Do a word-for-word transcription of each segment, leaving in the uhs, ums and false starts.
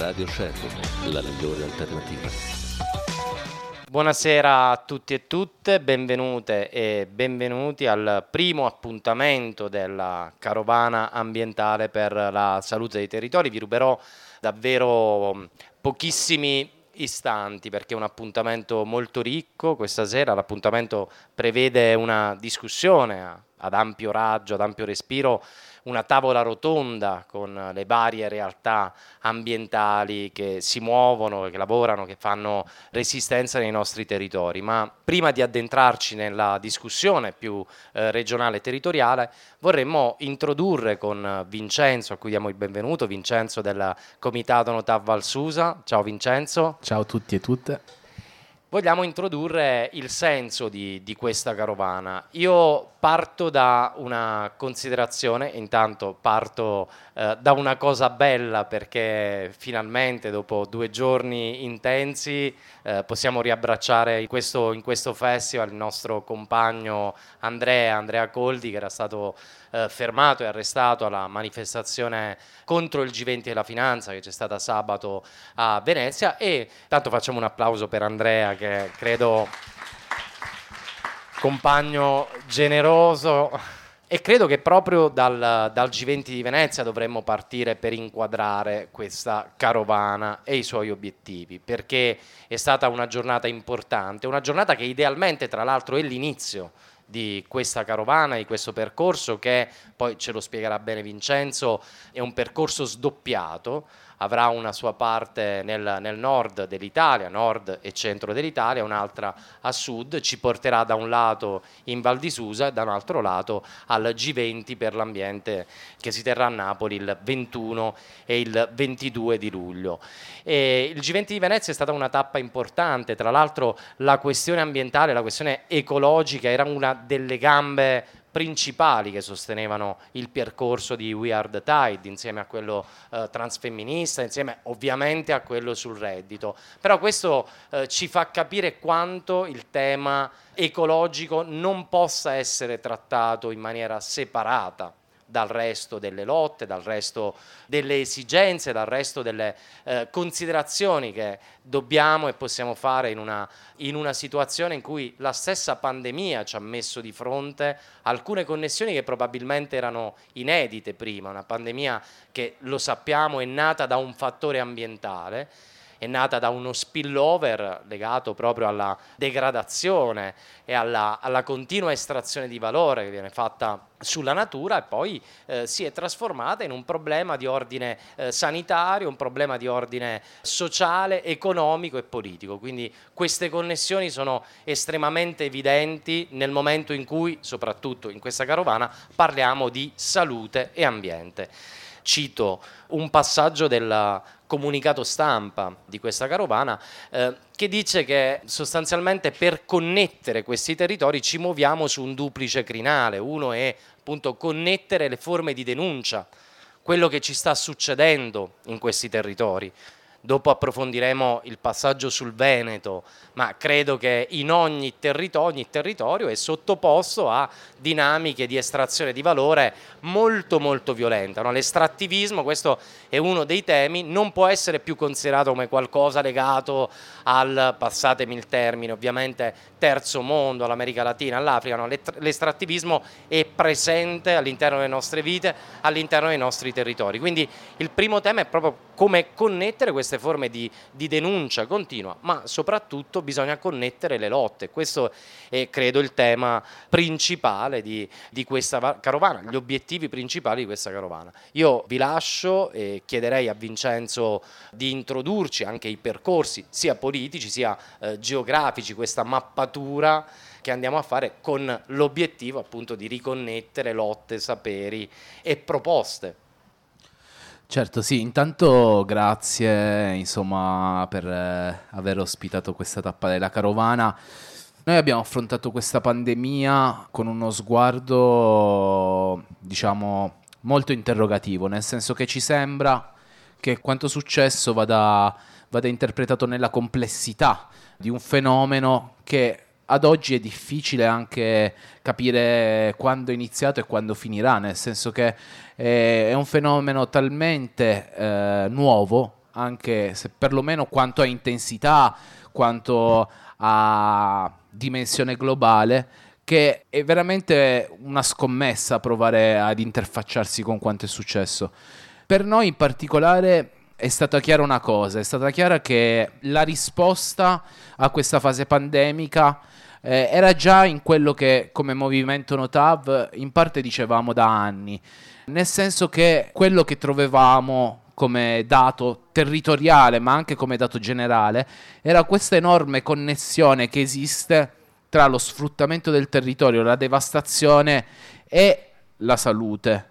Radio Sherlock, la migliore alternativa. Buonasera a tutti e tutte, benvenute e benvenuti al primo appuntamento della carovana ambientale per la salute dei territori. Vi ruberò davvero pochissimi istanti perché è un appuntamento molto ricco. Questa sera l'appuntamento prevede una discussione ad ampio raggio, ad ampio respiro, una tavola rotonda con le varie realtà ambientali che si muovono, che lavorano, che fanno resistenza nei nostri territori. Ma prima di addentrarci nella discussione più eh, regionale e territoriale, vorremmo introdurre con Vincenzo, a cui diamo il benvenuto, Vincenzo del Comitato Notav Val Susa. Ciao Vincenzo. Ciao a tutti e tutte. Vogliamo introdurre il senso di, di questa carovana. Io parto da una considerazione, intanto parto eh, da una cosa bella perché finalmente dopo due giorni intensi eh, possiamo riabbracciare in questo, in questo festival il nostro compagno Andrea, Andrea Coldi, che era stato eh, fermato e arrestato alla manifestazione contro il G venti della finanza che c'è stata sabato a Venezia. E tanto facciamo un applauso per Andrea, che credo compagno generoso, e credo che proprio dal, dal G venti di Venezia dovremmo partire per inquadrare questa carovana e i suoi obiettivi, perché è stata una giornata importante, una giornata che idealmente tra l'altro è l'inizio di questa carovana, di questo percorso che poi ce lo spiegherà bene Vincenzo, è un percorso sdoppiato. Avrà una sua parte nel, nel nord dell'Italia, nord e centro dell'Italia, un'altra a sud, ci porterà da un lato in Val di Susa e da un altro lato al G venti per l'ambiente che si terrà a Napoli il ventuno e il ventidue di luglio. E il G venti di Venezia è stata una tappa importante, tra l'altro la questione ambientale, la questione ecologica era una delle gambe principali che sostenevano il percorso di We Are the Tide, insieme a quello eh, transfemminista, insieme ovviamente a quello sul reddito. Però questo eh, ci fa capire quanto il tema ecologico non possa essere trattato in maniera separata dal resto delle lotte, dal resto delle esigenze, dal resto delle eh, considerazioni che dobbiamo e possiamo fare in una, in una situazione in cui la stessa pandemia ci ha messo di fronte alcune connessioni che probabilmente erano inedite prima. Una pandemia che, lo sappiamo, è nata da un fattore ambientale, è nata da uno spillover legato proprio alla degradazione e alla, alla continua estrazione di valore che viene fatta sulla natura, e poi eh, si è trasformata in un problema di ordine eh, sanitario, un problema di ordine sociale, economico e politico. Quindi queste connessioni sono estremamente evidenti nel momento in cui, soprattutto in questa carovana, parliamo di salute e ambiente. Cito un passaggio del comunicato stampa di questa carovana eh, che dice che sostanzialmente per connettere questi territori ci muoviamo su un duplice crinale. Uno è appunto connettere le forme di denuncia, quello che ci sta succedendo in questi territori. Dopo approfondiremo il passaggio sul Veneto, ma credo che in ogni territorio, ogni territorio è sottoposto a dinamiche di estrazione di valore molto molto violenta, no? L'estrattivismo, questo è uno dei temi, non può essere più considerato come qualcosa legato al, passatemi il termine, ovviamente terzo mondo, all'America Latina, all'Africa, no? L'estrattivismo è presente all'interno delle nostre vite, all'interno dei nostri territori. Quindi il primo tema è proprio come connettere queste forme di, di denuncia continua, ma soprattutto bisogna connettere le lotte. Questo è, credo, il tema principale di, di questa carovana, gli obiettivi principali di questa carovana. Io vi lascio e chiederei a Vincenzo di introdurci anche i percorsi sia politici sia eh, geografici, questa mappatura che andiamo a fare con l'obiettivo appunto di riconnettere lotte, saperi e proposte. Certo, sì, intanto grazie insomma per eh, aver ospitato questa tappa della carovana. Noi abbiamo affrontato questa pandemia con uno sguardo, diciamo, molto interrogativo, nel senso che ci sembra che quanto successo vada, vada interpretato nella complessità di un fenomeno che ad oggi è difficile anche capire quando è iniziato e quando finirà, nel senso che è un fenomeno talmente eh, nuovo anche se perlomeno quanto a intensità, quanto a dimensione globale, che è veramente una scommessa provare ad interfacciarsi con quanto è successo. Per noi in particolare è stata chiara una cosa, è stata chiara che la risposta a questa fase pandemica eh, era già in quello che come movimento Notav in parte dicevamo da anni, nel senso che quello che trovavamo come dato territoriale ma anche come dato generale era questa enorme connessione che esiste tra lo sfruttamento del territorio, la devastazione e la salute,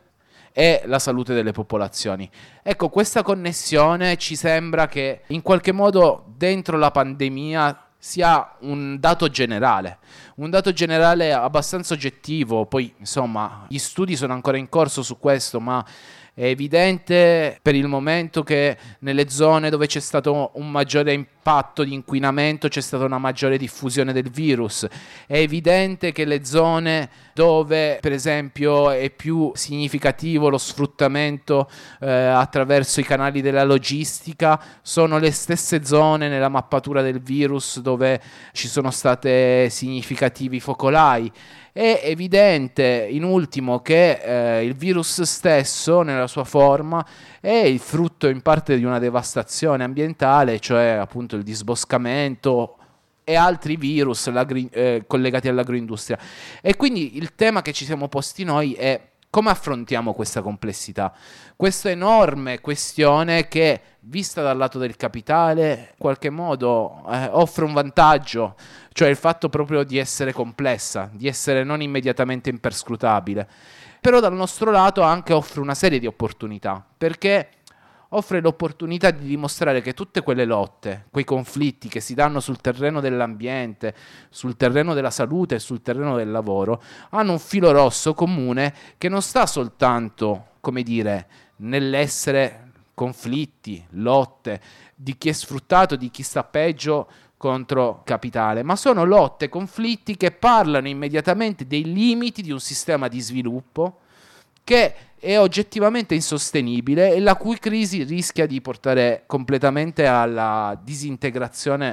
e la salute delle popolazioni. Ecco, questa connessione ci sembra che in qualche modo dentro la pandemia sia un dato generale, un dato generale abbastanza oggettivo, poi insomma gli studi sono ancora in corso su questo, ma è evidente per il momento che nelle zone dove c'è stato un maggiore impatto di inquinamento c'è stata una maggiore diffusione del virus. È evidente che le zone dove per esempio è più significativo lo sfruttamento eh, attraverso i canali della logistica sono le stesse zone nella mappatura del virus dove ci sono state significativi focolai. È evidente in ultimo che eh, il virus stesso nella sua forma è il frutto in parte di una devastazione ambientale, cioè appunto il disboscamento e altri virus eh, collegati all'agroindustria. E quindi il tema che ci siamo posti noi è come affrontiamo questa complessità, questa enorme questione che, vista dal lato del capitale, in qualche modo eh, offre un vantaggio, cioè il fatto proprio di essere complessa, di essere non immediatamente imperscrutabile, però dal nostro lato anche offre una serie di opportunità, perché offre l'opportunità di dimostrare che tutte quelle lotte, quei conflitti che si danno sul terreno dell'ambiente, sul terreno della salute e sul terreno del lavoro, hanno un filo rosso comune che non sta soltanto, come dire, nell'essere conflitti, lotte di chi è sfruttato, di chi sta peggio contro capitale, ma sono lotte, conflitti che parlano immediatamente dei limiti di un sistema di sviluppo che è oggettivamente insostenibile e la cui crisi rischia di portare completamente alla disintegrazione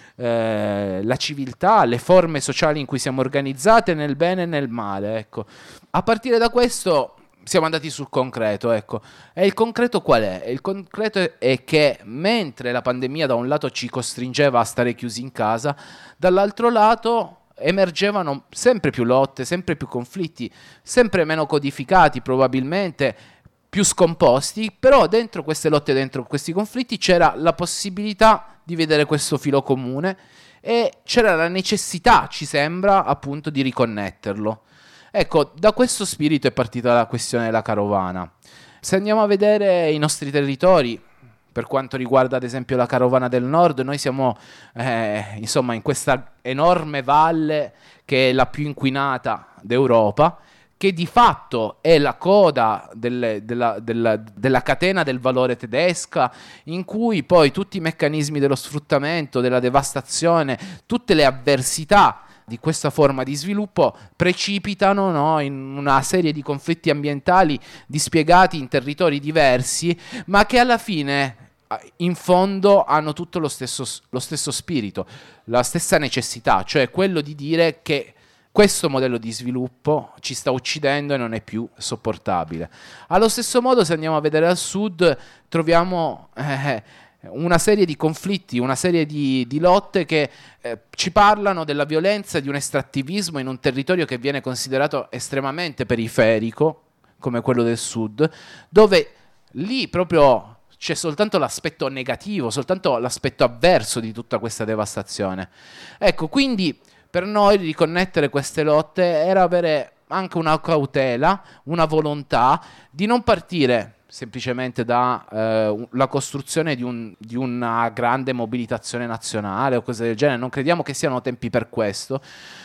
eh, la civiltà, le forme sociali in cui siamo organizzate nel bene e nel male. Ecco. A partire da questo siamo andati sul concreto, ecco. E il concreto qual è? Il concreto è che mentre la pandemia da un lato ci costringeva a stare chiusi in casa, dall'altro lato emergevano sempre più lotte, sempre più conflitti, sempre meno codificati probabilmente, più scomposti, però dentro queste lotte, dentro questi conflitti c'era la possibilità di vedere questo filo comune e c'era la necessità, ci sembra, appunto di riconnetterlo. Ecco, da questo spirito è partita la questione della carovana. Se andiamo a vedere i nostri territori, per quanto riguarda ad esempio la Carovana del Nord, noi siamo eh, insomma in questa enorme valle che è la più inquinata d'Europa, che di fatto è la coda delle, della, della, della catena del valore tedesca, in cui poi tutti i meccanismi dello sfruttamento, della devastazione, tutte le avversità di questa forma di sviluppo precipitano, no, in una serie di conflitti ambientali dispiegati in territori diversi, ma che alla fine in fondo hanno tutto lo stesso, lo stesso spirito, la stessa necessità, cioè quello di dire che questo modello di sviluppo ci sta uccidendo e non è più sopportabile. Allo stesso modo, se andiamo a vedere al sud, troviamo eh, una serie di conflitti, una serie di, di lotte che eh, ci parlano della violenza di un estrattivismo in un territorio che viene considerato estremamente periferico, come quello del sud, dove lì proprio c'è soltanto l'aspetto negativo, soltanto l'aspetto avverso di tutta questa devastazione. Ecco, quindi per noi riconnettere queste lotte era avere anche una cautela, una volontà di non partire semplicemente da eh, la costruzione di, un, di una grande mobilitazione nazionale o cose del genere. Non crediamo che siano tempi per questo,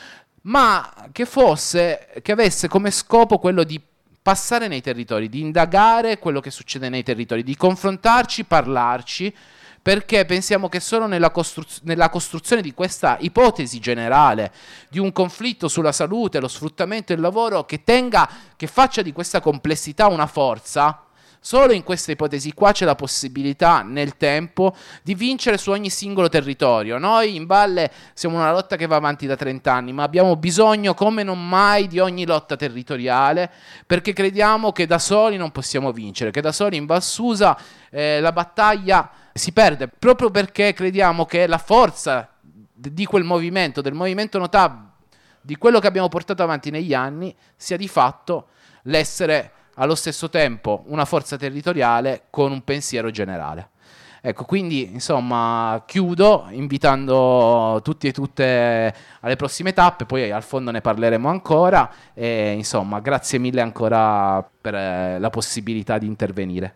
ma che fosse, che avesse come scopo quello di passare nei territori, di indagare quello che succede nei territori, di confrontarci, parlarci, perché pensiamo che solo nella, costruz- nella costruzione di questa ipotesi generale di un conflitto sulla salute, lo sfruttamento e il lavoro che tenga, che faccia di questa complessità una forza, Solo in questa ipotesi qua c'è la possibilità nel tempo di vincere su ogni singolo territorio. Noi in valle siamo una lotta che va avanti da trenta anni, ma abbiamo bisogno come non mai di ogni lotta territoriale, perché crediamo che da soli non possiamo vincere, che da soli in Val Susa eh, la battaglia si perde, proprio perché crediamo che la forza di quel movimento, del movimento Notav, di quello che abbiamo portato avanti negli anni, sia di fatto l'essere allo stesso tempo una forza territoriale con un pensiero generale. Ecco, quindi insomma chiudo invitando tutti e tutte alle prossime tappe, poi al fondo ne parleremo ancora e insomma grazie mille ancora per eh, la possibilità di intervenire.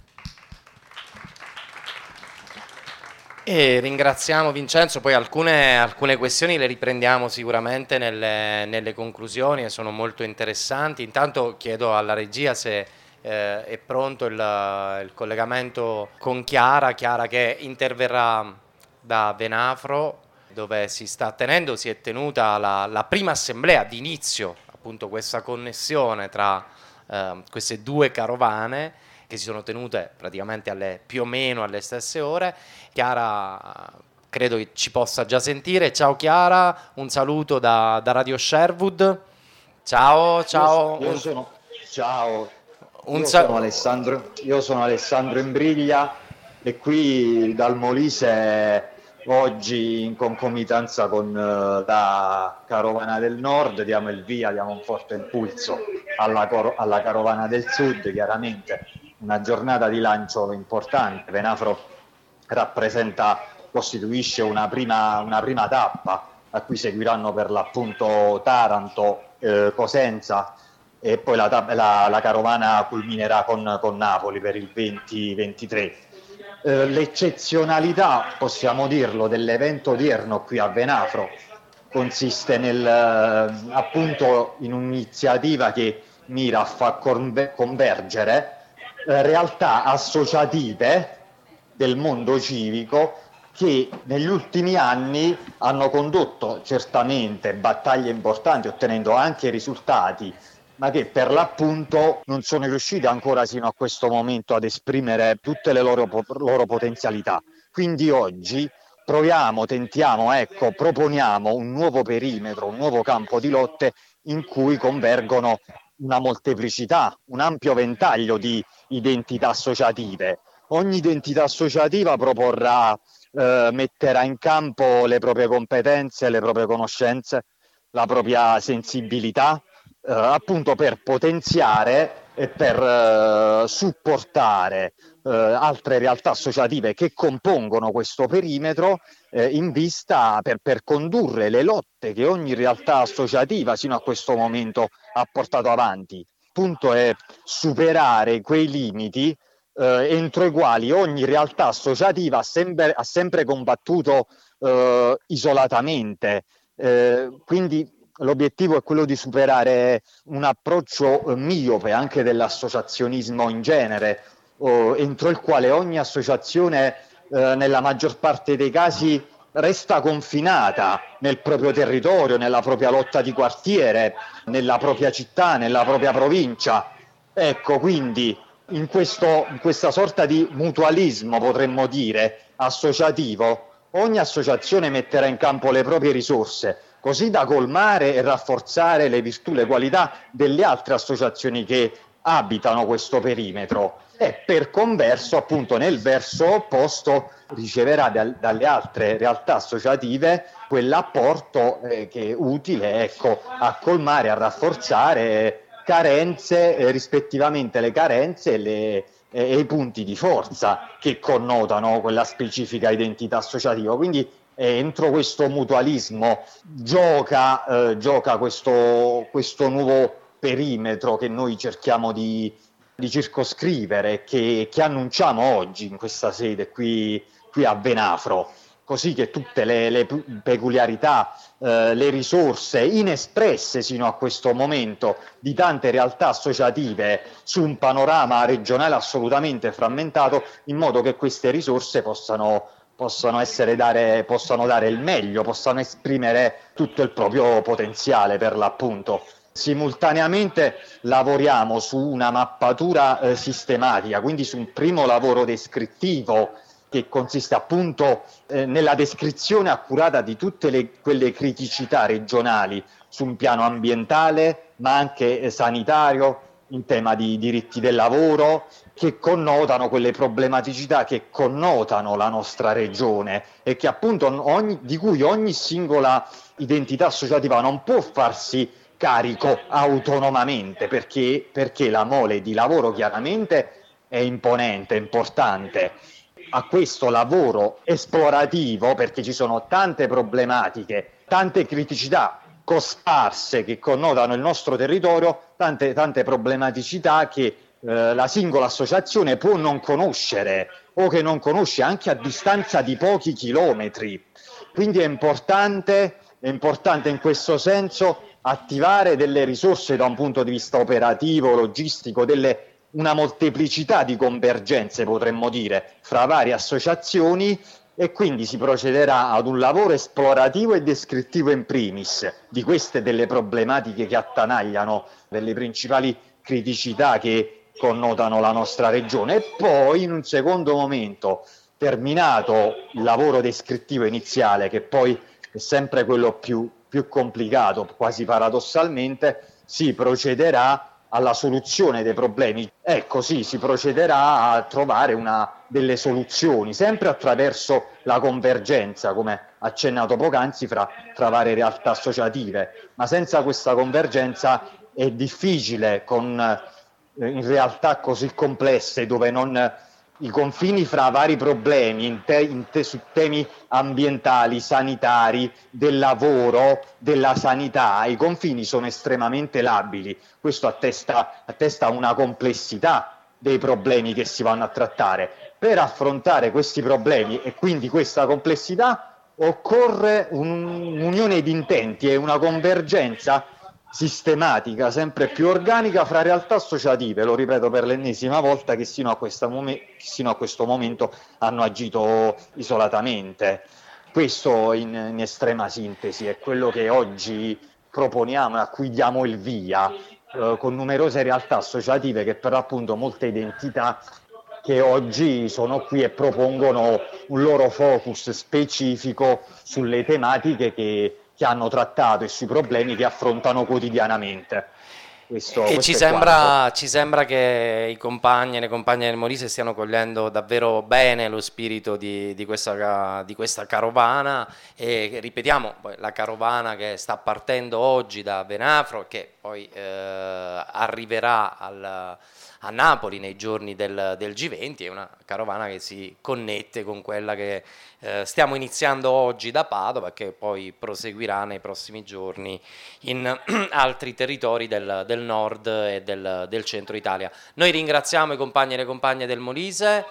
E ringraziamo Vincenzo, poi alcune, alcune questioni le riprendiamo sicuramente nelle, nelle conclusioni e sono molto interessanti. Intanto chiedo alla regia se eh, è pronto il, il collegamento con Chiara, Chiara che interverrà da Venafro, dove si sta tenendo, si è tenuta la, la prima assemblea di inizio, appunto questa connessione tra eh, queste due carovane, che si sono tenute praticamente alle, più o meno alle stesse ore. Chiara credo che ci possa già sentire. Ciao Chiara, un saluto da, da Radio Sherwood. Ciao, ciao. Io, io sono, ciao, Un io, sal- sono Alessandro, io sono Alessandro Imbriglia e qui dal Molise oggi in concomitanza con uh, la Carovana del Nord diamo il via, diamo un forte impulso alla, cor- alla Carovana del Sud, chiaramente una giornata di lancio importante. Venafro rappresenta, costituisce una prima, una prima tappa a cui seguiranno per l'appunto Taranto, eh, Cosenza e poi la, la, la carovana culminerà con, con Napoli per il venti ventitré. Eh, l'eccezionalità, possiamo dirlo, dell'evento odierno qui a Venafro consiste nel, eh, appunto in un'iniziativa che mira a far conver- convergere eh, realtà associative del mondo civico che negli ultimi anni hanno condotto certamente battaglie importanti, ottenendo anche risultati, ma che per l'appunto non sono riuscite ancora sino a questo momento ad esprimere tutte le loro, loro potenzialità. Quindi oggi proviamo, tentiamo, ecco, proponiamo un nuovo perimetro, un nuovo campo di lotte in cui convergono una molteplicità, un ampio ventaglio di identità associative. Ogni identità associativa proporrà, eh, metterà in campo le proprie competenze, le proprie conoscenze, la propria sensibilità, eh, appunto per potenziare e per eh, supportare eh, altre realtà associative che compongono questo perimetro eh, in vista per, per condurre le lotte che ogni realtà associativa sino a questo momento ha portato avanti. Il punto è superare quei limiti eh, entro i quali ogni realtà associativa ha sempre, ha sempre combattuto eh, isolatamente. Eh, quindi l'obiettivo è quello di superare un approccio eh, miope anche dell'associazionismo in genere, oh, entro il quale ogni associazione eh, nella maggior parte dei casi resta confinata nel proprio territorio, nella propria lotta di quartiere, nella propria città, nella propria provincia. Ecco, quindi in, questo, in questa sorta di mutualismo, potremmo dire, associativo, ogni associazione metterà in campo le proprie risorse, così da colmare e rafforzare le virtù, le qualità delle altre associazioni che abitano questo perimetro e per converso, appunto nel verso opposto, riceverà dal, dalle altre realtà associative quell'apporto eh, che è utile, ecco, a colmare, a rafforzare carenze, eh, rispettivamente le carenze e, le, e i punti di forza che connotano quella specifica identità associativa. Quindi eh, entro questo mutualismo gioca, eh, gioca questo, questo nuovo perimetro che noi cerchiamo di, di circoscrivere, che, che annunciamo oggi in questa sede qui, qui a Venafro, così che tutte le, le peculiarità, eh, le risorse inespresse sino a questo momento di tante realtà associative su un panorama regionale assolutamente frammentato, in modo che queste risorse possano, possano, essere dare, possano dare il meglio, possano esprimere tutto il proprio potenziale per l'appunto. Simultaneamente lavoriamo su una mappatura eh, sistematica, quindi su un primo lavoro descrittivo che consiste appunto eh, nella descrizione accurata di tutte le, quelle criticità regionali su un piano ambientale, ma anche eh, sanitario, in tema di diritti del lavoro, che connotano quelle problematicità che connotano la nostra regione e che appunto ogni, di cui ogni singola identità associativa non può farsi carico autonomamente, perché, perché la mole di lavoro chiaramente è imponente, è importante. A questo lavoro esplorativo, perché ci sono tante problematiche, tante criticità cosparse che connotano il nostro territorio, tante, tante problematicità che eh, la singola associazione può non conoscere o che non conosce anche a distanza di pochi chilometri. Quindi è importante, è importante in questo senso attivare delle risorse da un punto di vista operativo, logistico, delle, una molteplicità di convergenze, potremmo dire, fra varie associazioni, e quindi si procederà ad un lavoro esplorativo e descrittivo in primis di queste delle problematiche che attanagliano, delle principali criticità che connotano la nostra regione, e poi in un secondo momento, terminato il lavoro descrittivo iniziale, che poi è sempre quello più, più complicato, quasi paradossalmente, si procederà alla soluzione dei problemi. E così si procederà a trovare una, delle soluzioni, sempre attraverso la convergenza, come accennato poc'anzi, fra, fra varie realtà associative. Ma senza questa convergenza è difficile, con eh, in realtà così complesse, dove non i confini fra vari problemi in te, in te, su temi ambientali, sanitari, del lavoro, della sanità, i confini sono estremamente labili. Questo attesta, attesta una complessità dei problemi che si vanno a trattare. Per affrontare questi problemi e quindi questa complessità occorre un'unione di intenti e una convergenza sistematica, sempre più organica, fra realtà associative, lo ripeto per l'ennesima volta, che sino a, questa mom- sino a questo momento hanno agito isolatamente. Questo in, in estrema sintesi è quello che oggi proponiamo e a cui diamo il via, eh, con numerose realtà associative che per appunto molte identità che oggi sono qui e propongono un loro focus specifico sulle tematiche che che hanno trattato e sui problemi che affrontano quotidianamente. Questo, e questo ci è sembra, ci sembra che i compagni e le compagne del Molise stiano cogliendo davvero bene lo spirito di, di, questa, di questa carovana, e ripetiamo, la carovana che sta partendo oggi da Venafro, che poi eh, arriverà al, a Napoli nei giorni del, del G venti, è una carovana che si connette con quella che eh, stiamo iniziando oggi da Padova, che poi proseguirà nei prossimi giorni in altri territori del, del nord e del, del centro Italia. Noi ringraziamo i compagni e le compagne del Molise.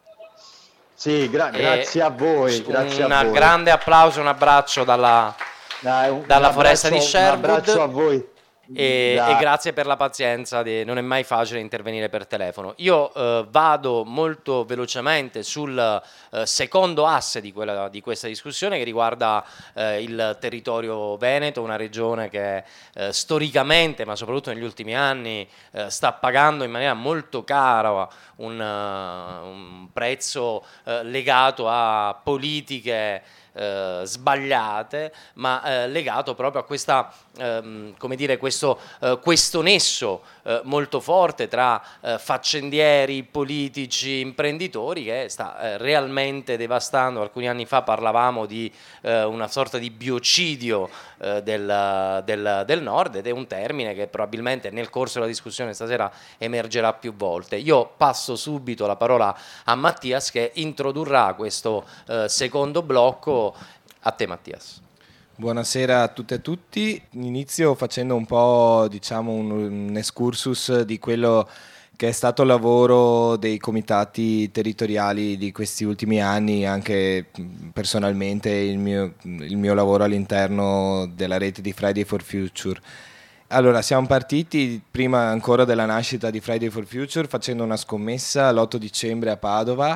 Sì, gra- grazie a voi. Grazie un a voi. grande applauso, un abbraccio dalla, Dai, un, dalla un foresta di Sherwood. Un abbraccio a voi. E, e grazie per la pazienza, di, non è mai facile intervenire per telefono. Io eh, vado molto velocemente sul eh, secondo asse di, quella, di questa discussione, che riguarda eh, il territorio veneto, una regione che eh, storicamente, ma soprattutto negli ultimi anni, eh, sta pagando in maniera molto cara un, uh, un prezzo uh, legato a politiche Uh, sbagliate, ma uh, legato proprio a questa, um, come dire, questo, uh, questo nesso uh, molto forte tra uh, faccendieri, politici, imprenditori, che sta uh, realmente devastando. Alcuni anni fa parlavamo di uh, una sorta di biocidio uh, del, del, del nord, ed è un termine che probabilmente nel corso della discussione stasera emergerà più volte. Io passo subito la parola a Mattias, che introdurrà questo uh, secondo blocco. A te, Mattias. Buonasera a tutte e a tutti. Inizio facendo un po', diciamo, un, un excursus di quello che è stato il lavoro dei comitati territoriali di questi ultimi anni, anche personalmente il mio, il mio lavoro all'interno della rete di Friday for Future. Allora, siamo partiti prima ancora della nascita di Friday for Future facendo una scommessa l'otto dicembre a Padova,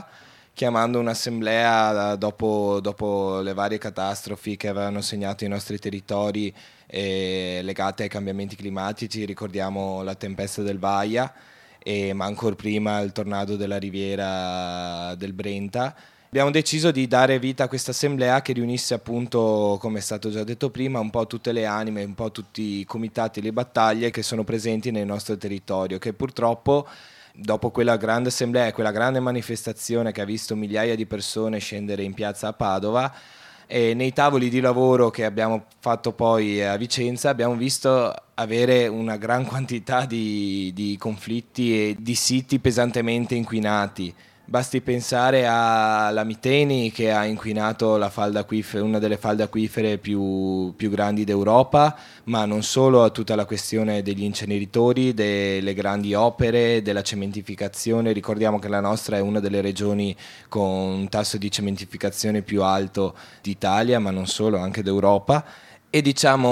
chiamando un'assemblea dopo, dopo le varie catastrofi che avevano segnato i nostri territori eh, legate ai cambiamenti climatici. Ricordiamo la tempesta del Vaia, e, ma ancora prima il tornado della riviera del Brenta. Abbiamo deciso di dare vita a questa assemblea che riunisse appunto, come è stato già detto prima, un po' tutte le anime, un po' tutti i comitati e le battaglie che sono presenti nel nostro territorio, che purtroppo dopo quella grande assemblea, quella grande manifestazione che ha visto migliaia di persone scendere in piazza a Padova, e nei tavoli di lavoro che abbiamo fatto poi a Vicenza abbiamo visto avere una gran quantità di, di conflitti e di siti pesantemente inquinati. Basti pensare alla Miteni, che ha inquinato la falda acquifera, una delle falde acquifere più, più grandi d'Europa, ma non solo, a tutta la questione degli inceneritori, delle grandi opere, della cementificazione. Ricordiamo che la nostra è una delle regioni con un tasso di cementificazione più alto d'Italia, ma non solo, anche d'Europa. E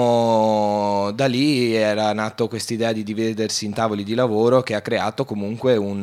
diciamo da lì era nato quest'idea di dividersi in tavoli di lavoro, che ha creato comunque un,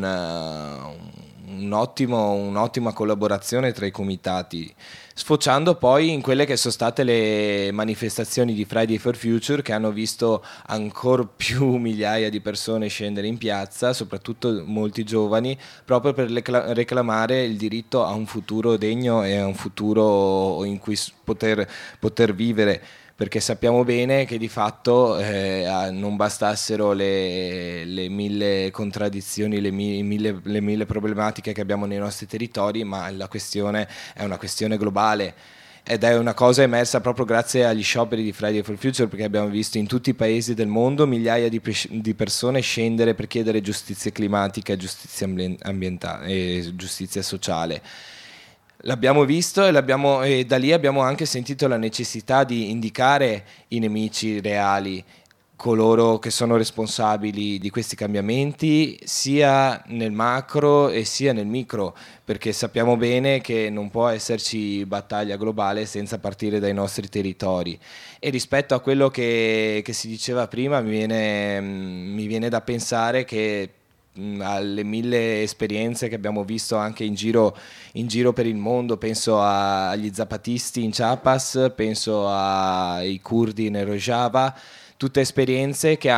un Un ottimo, un'ottima collaborazione tra i comitati, sfociando poi in quelle che sono state le manifestazioni di Friday for Future, che hanno visto ancora più migliaia di persone scendere in piazza, soprattutto molti giovani, proprio per reclamare il diritto a un futuro degno e a un futuro in cui poter, poter vivere. Perché sappiamo bene che di fatto eh, non bastassero le, le mille contraddizioni, le mille, le mille problematiche che abbiamo nei nostri territori, ma la questione è una questione globale. Ed è una cosa emersa proprio grazie agli scioperi di Friday for Future, perché abbiamo visto in tutti i paesi del mondo migliaia di, pe- di persone scendere per chiedere giustizia climatica e giustizia ambientale e giustizia sociale. L'abbiamo visto e, l'abbiamo, e da lì abbiamo anche sentito la necessità di indicare i nemici reali, coloro che sono responsabili di questi cambiamenti, sia nel macro e sia nel micro, perché sappiamo bene che non può esserci battaglia globale senza partire dai nostri territori. E rispetto a quello che, che si diceva prima, mi viene, mi viene da pensare che alle mille esperienze che abbiamo visto anche in giro, in giro per il mondo, penso a, agli zapatisti in Chiapas, penso ai curdi in Rojava, tutte esperienze che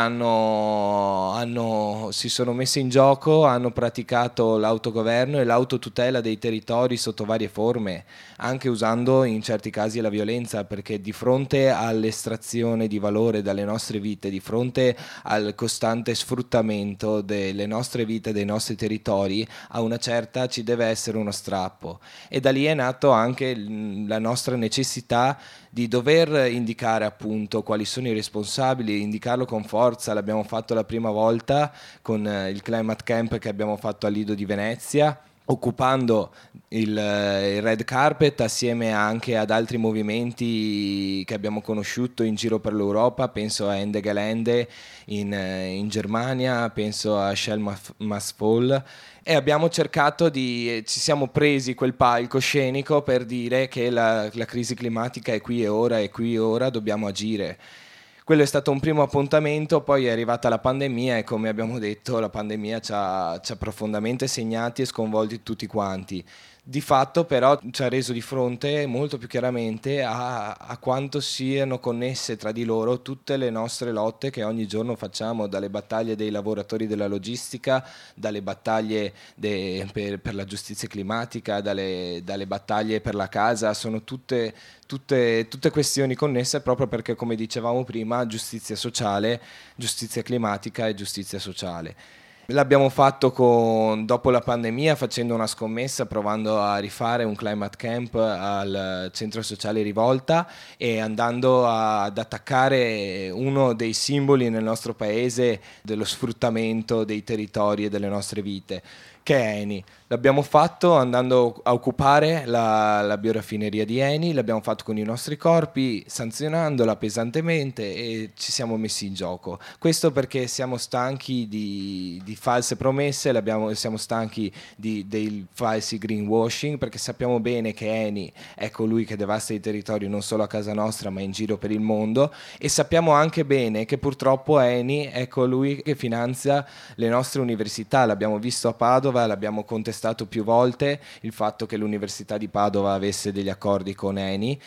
hanno, hanno, si sono messe in gioco, hanno praticato l'autogoverno e l'autotutela dei territori sotto varie forme, anche usando in certi casi la violenza, perché di fronte all'estrazione di valore dalle nostre vite, di fronte al costante sfruttamento delle nostre vite, dei nostri territori, a una certa ci deve essere uno strappo. E da lì è nato anche la nostra necessità di dover indicare appunto quali sono i responsabili, indicarlo con forza. L'abbiamo fatto la prima volta con il Climate Camp che abbiamo fatto al Lido di Venezia, occupando il, il red carpet assieme anche ad altri movimenti che abbiamo conosciuto in giro per l'Europa. Penso a Ende Gelände in, in Germania, penso a Shell Must Fall, e abbiamo cercato di, ci siamo presi quel palcoscenico per dire che la, la crisi climatica è qui e ora, è qui e ora, dobbiamo agire. Quello è stato un primo appuntamento, poi è arrivata la pandemia e, come abbiamo detto, la pandemia ci ha, ci ha profondamente segnati e sconvolti tutti quanti. Di fatto però ci ha reso di fronte molto più chiaramente a, a quanto siano connesse tra di loro tutte le nostre lotte che ogni giorno facciamo, dalle battaglie dei lavoratori della logistica, dalle battaglie de, per, per la giustizia climatica, dalle, dalle battaglie per la casa. Sono tutte, tutte, tutte questioni connesse, proprio perché, come dicevamo prima, giustizia sociale, giustizia climatica e giustizia sociale. L'abbiamo fatto con, dopo la pandemia, facendo una scommessa, provando a rifare un climate camp al centro sociale Rivolta e andando a, ad attaccare uno dei simboli nel nostro paese dello sfruttamento dei territori e delle nostre vite, che è Eni. L'abbiamo fatto andando a occupare la, la bioraffineria di Eni, l'abbiamo fatto con i nostri corpi, sanzionandola pesantemente, e ci siamo messi in gioco. Questo perché siamo stanchi di, di false promesse, l'abbiamo, siamo stanchi di, dei falsi greenwashing, perché sappiamo bene che Eni è colui che devasta i territori non solo a casa nostra ma in giro per il mondo, e sappiamo anche bene che purtroppo Eni è colui che finanzia le nostre università. L'abbiamo visto a Padova, Padova l'abbiamo contestato più volte il fatto che l'Università di Padova avesse degli accordi con ENI,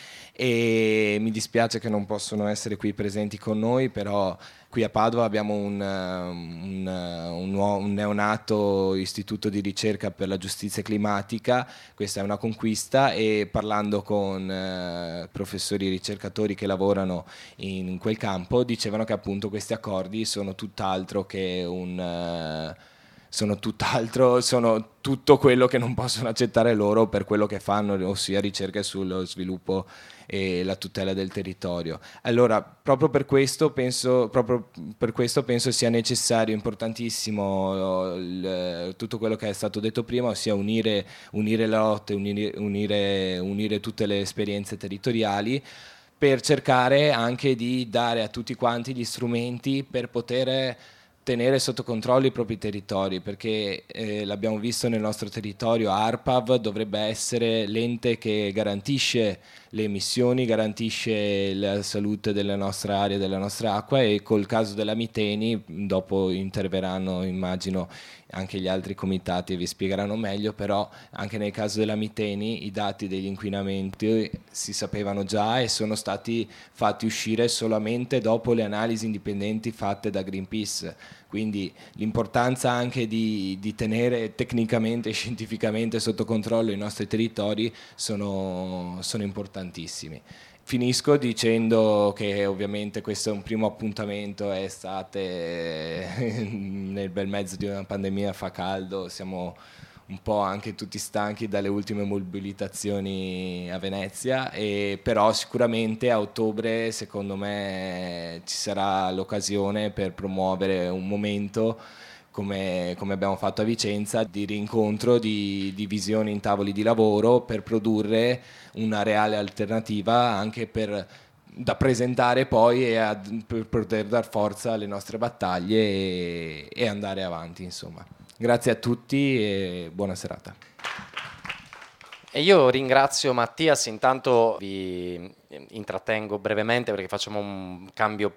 e mi dispiace che non possono essere qui presenti con noi, però qui a Padova abbiamo un, un, un, nuovo, un neonato istituto di ricerca per la giustizia climatica. Questa è una conquista, e parlando con eh, professori e ricercatori che lavorano in quel campo dicevano che appunto questi accordi sono tutt'altro che un... Uh, sono tutt'altro, sono tutto quello che non possono accettare loro per quello che fanno, ossia ricerche sullo sviluppo e la tutela del territorio. Allora, proprio per questo penso, proprio per questo penso sia necessario, importantissimo il, tutto quello che è stato detto prima, ossia unire, unire le lotte, unire, unire, unire tutte le esperienze territoriali, per cercare anche di dare a tutti quanti gli strumenti per poter tenere sotto controllo i propri territori, perché eh, l'abbiamo visto nel nostro territorio, ARPAV dovrebbe essere l'ente che garantisce le emissioni, garantisce la salute della nostra aria e della nostra acqua, e col caso della Miteni dopo interverranno, immagino, anche gli altri comitati e vi spiegheranno meglio, però anche nel caso della Miteni i dati degli inquinamenti si sapevano già e sono stati fatti uscire solamente dopo le analisi indipendenti fatte da Greenpeace. Quindi l'importanza anche di, di tenere tecnicamente e scientificamente sotto controllo i nostri territori sono, sono importantissimi. Finisco dicendo che ovviamente questo è un primo appuntamento, è estate, nel bel mezzo di una pandemia, fa caldo, siamo un po' anche tutti stanchi dalle ultime mobilitazioni a Venezia, e però sicuramente a ottobre secondo me ci sarà l'occasione per promuovere un momento come, come abbiamo fatto a Vicenza, di rincontro, di, di visioni in tavoli di lavoro, per produrre una reale alternativa anche per da presentare poi e a, per poter dar forza alle nostre battaglie e, e andare avanti, insomma. Grazie a tutti e buona serata. E io ringrazio Mattias, intanto vi intrattengo brevemente perché facciamo un cambio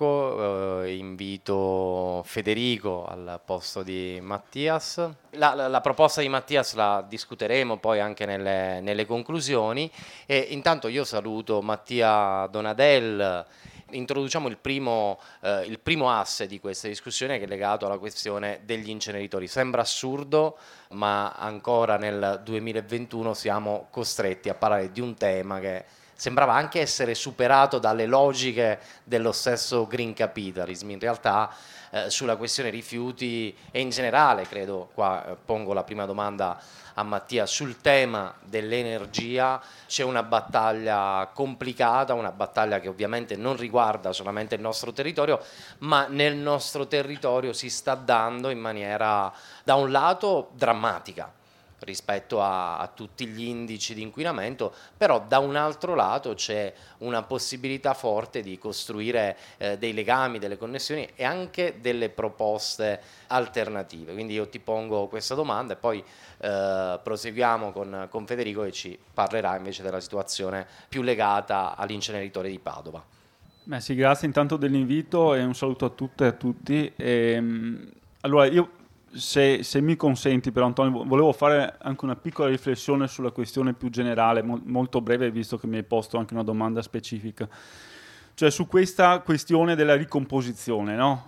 palco, eh, invito Federico al posto di Mattias. La, la, la proposta di Mattias la discuteremo poi anche nelle, nelle conclusioni, e intanto io saluto Mattia Donadel. Introduciamo il primo, eh, il primo asse di questa discussione, che è legato alla questione degli inceneritori. Sembra assurdo, ma ancora nel duemilaventuno siamo costretti a parlare di un tema che sembrava anche essere superato dalle logiche dello stesso green capitalism. In realtà eh, sulla questione rifiuti e in generale, credo, qua eh, pongo la prima domanda a Mattia, sul tema dell'energia c'è una battaglia complicata, una battaglia che ovviamente non riguarda solamente il nostro territorio, ma nel nostro territorio si sta dando in maniera, da un lato, drammatica rispetto a, a tutti gli indici di inquinamento, però da un altro lato c'è una possibilità forte di costruire eh, dei legami, delle connessioni e anche delle proposte alternative. Quindi io ti pongo questa domanda e poi eh, proseguiamo con, con Federico, che ci parlerà invece della situazione più legata all'inceneritore di Padova. Beh, sì, grazie intanto dell'invito e un saluto a tutte e a tutti. E, allora io Se, se mi consenti però, Antonio, volevo fare anche una piccola riflessione sulla questione più generale, mo- molto breve, visto che mi hai posto anche una domanda specifica, cioè su questa questione della ricomposizione, no?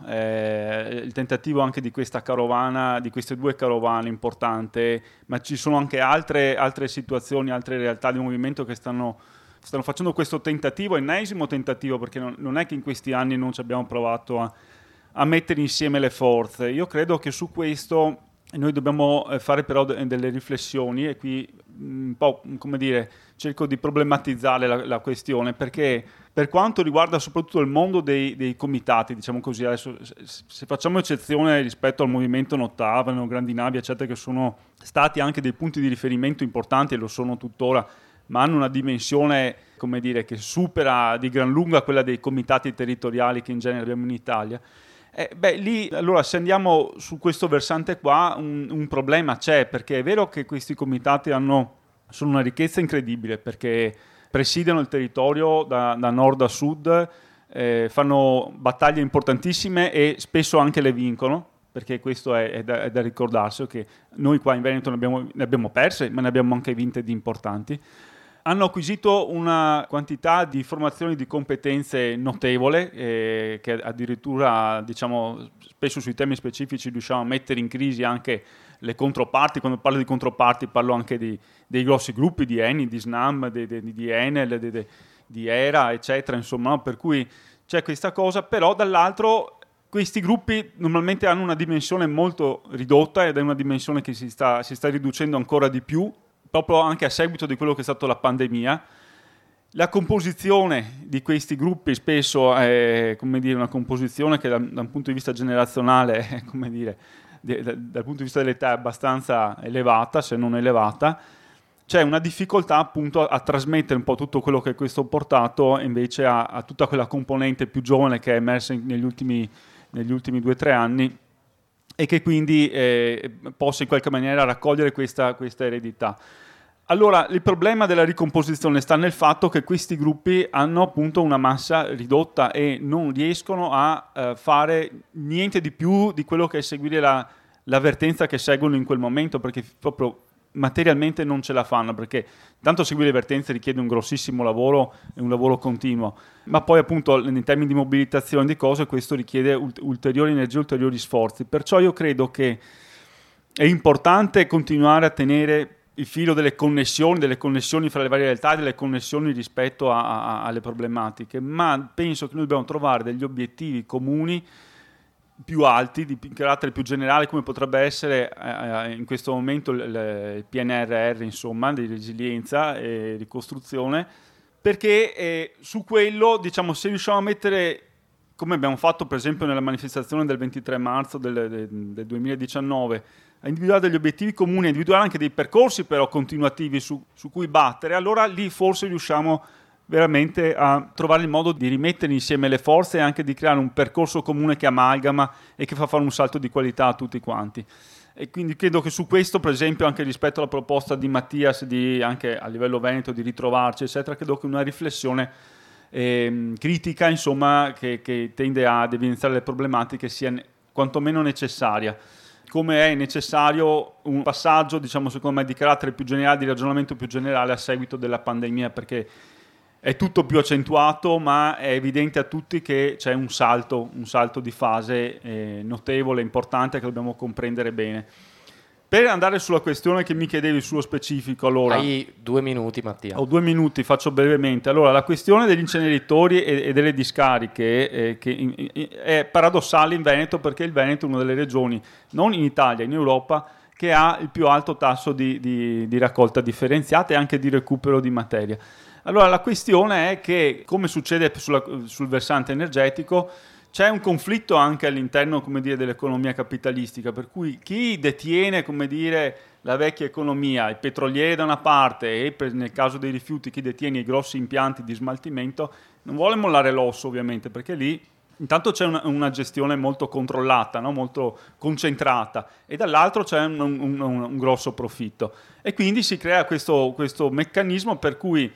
Eh, il tentativo anche di questa carovana, di queste due carovane importante, ma ci sono anche altre, altre situazioni, altre realtà di movimento che stanno, stanno facendo questo tentativo, ennesimo tentativo, perché non, non è che in questi anni non ci abbiamo provato a a mettere insieme le forze. Io credo che su questo noi dobbiamo fare però de- delle riflessioni, e qui un po', come dire, cerco di problematizzare la, la questione, perché per quanto riguarda soprattutto il mondo dei, dei comitati, diciamo così, adesso se facciamo eccezione rispetto al movimento Nottavano, Grandi Navi, eccetera, che sono stati anche dei punti di riferimento importanti e lo sono tuttora, ma hanno una dimensione, come dire, che supera di gran lunga quella dei comitati territoriali che in genere abbiamo in Italia. Eh, beh, lì, allora, se andiamo su questo versante qua, un, un problema c'è, perché è vero che questi comitati hanno, sono una ricchezza incredibile, perché presidiano il territorio da, da nord a sud, eh, fanno battaglie importantissime e spesso anche le vincono, perché questo è, è, da, è da ricordarsi, che noi qua in Veneto ne abbiamo, ne abbiamo perse, ma ne abbiamo anche vinte di importanti. Hanno acquisito una quantità di formazioni di competenze notevole, eh, che addirittura, diciamo, spesso sui temi specifici riusciamo a mettere in crisi anche le controparti. Quando parlo di controparti parlo anche di, dei grossi gruppi di Eni, di Snam, di, di, di Enel, di, di, di Era, eccetera, insomma, no? Per cui c'è questa cosa, però dall'altro questi gruppi normalmente hanno una dimensione molto ridotta ed è una dimensione che si sta, si sta riducendo ancora di più, proprio anche a seguito di quello che è stato la pandemia. La composizione di questi gruppi spesso è, come dire, una composizione che da, da un punto di vista generazionale è, come dire, de, da, dal punto di vista dell'età è abbastanza elevata, se non elevata. C'è una difficoltà appunto a, a trasmettere un po' tutto quello che questo ha portato invece a, a tutta quella componente più giovane che è emersa in, negli ultimi, negli ultimi due o tre anni, e che quindi eh, possa in qualche maniera raccogliere questa, questa eredità. Allora, il problema della ricomposizione sta nel fatto che questi gruppi hanno appunto una massa ridotta e non riescono a eh, fare niente di più di quello che è seguire la, l'avvertenza che seguono in quel momento, perché proprio materialmente non ce la fanno, perché tanto seguire le vertenze richiede un grossissimo lavoro e un lavoro continuo, ma poi appunto in termini di mobilitazione di cose questo richiede ulteriori energie, ulteriori sforzi. Perciò io credo che è importante continuare a tenere il filo delle connessioni, delle connessioni fra le varie realtà, delle connessioni rispetto a, a, alle problematiche, ma penso che noi dobbiamo trovare degli obiettivi comuni più alti, di carattere più generale, come potrebbe essere eh, in questo momento il, il P N R R, insomma, di resilienza e ricostruzione, perché eh, su quello, diciamo, se riusciamo a mettere, come abbiamo fatto per esempio nella manifestazione del ventitré marzo del, del, del duemiladiciannove, a individuare degli obiettivi comuni, a individuare anche dei percorsi però continuativi su, su cui battere, allora lì forse riusciamo veramente a trovare il modo di rimettere insieme le forze e anche di creare un percorso comune che amalgama e che fa fare un salto di qualità a tutti quanti. E quindi credo che su questo, per esempio, anche rispetto alla proposta di Mattias, di, anche a livello veneto, di ritrovarci, eccetera, credo che una riflessione eh, critica, insomma, che, che tende ad evidenziare le problematiche sia ne- quantomeno necessaria. Come è necessario un passaggio, diciamo, secondo me, di carattere più generale, di ragionamento più generale a seguito della pandemia, perché è tutto più accentuato, ma è evidente a tutti che c'è un salto, un salto di fase eh, notevole, importante, che dobbiamo comprendere bene. Per andare sulla questione che mi chiedevi sullo specifico, allora... Hai due minuti, Mattia. Ho due minuti, faccio brevemente. Allora, la questione degli inceneritori e, e delle discariche eh, che in, in, è paradossale in Veneto, perché il Veneto è una delle regioni, non in Italia, in Europa, che ha il più alto tasso di, di, di raccolta differenziata e anche di recupero di materia. Allora, la questione è che, come succede sulla, sul versante energetico, c'è un conflitto anche all'interno, come dire, dell'economia capitalistica, per cui chi detiene, come dire, la vecchia economia, i petrolieri da una parte e per, nel caso dei rifiuti chi detiene i grossi impianti di smaltimento, non vuole mollare l'osso ovviamente, perché lì intanto c'è una, una gestione molto controllata, no? Molto concentrata, e dall'altro c'è un, un, un, un grosso profitto. E quindi si crea questo, questo meccanismo per cui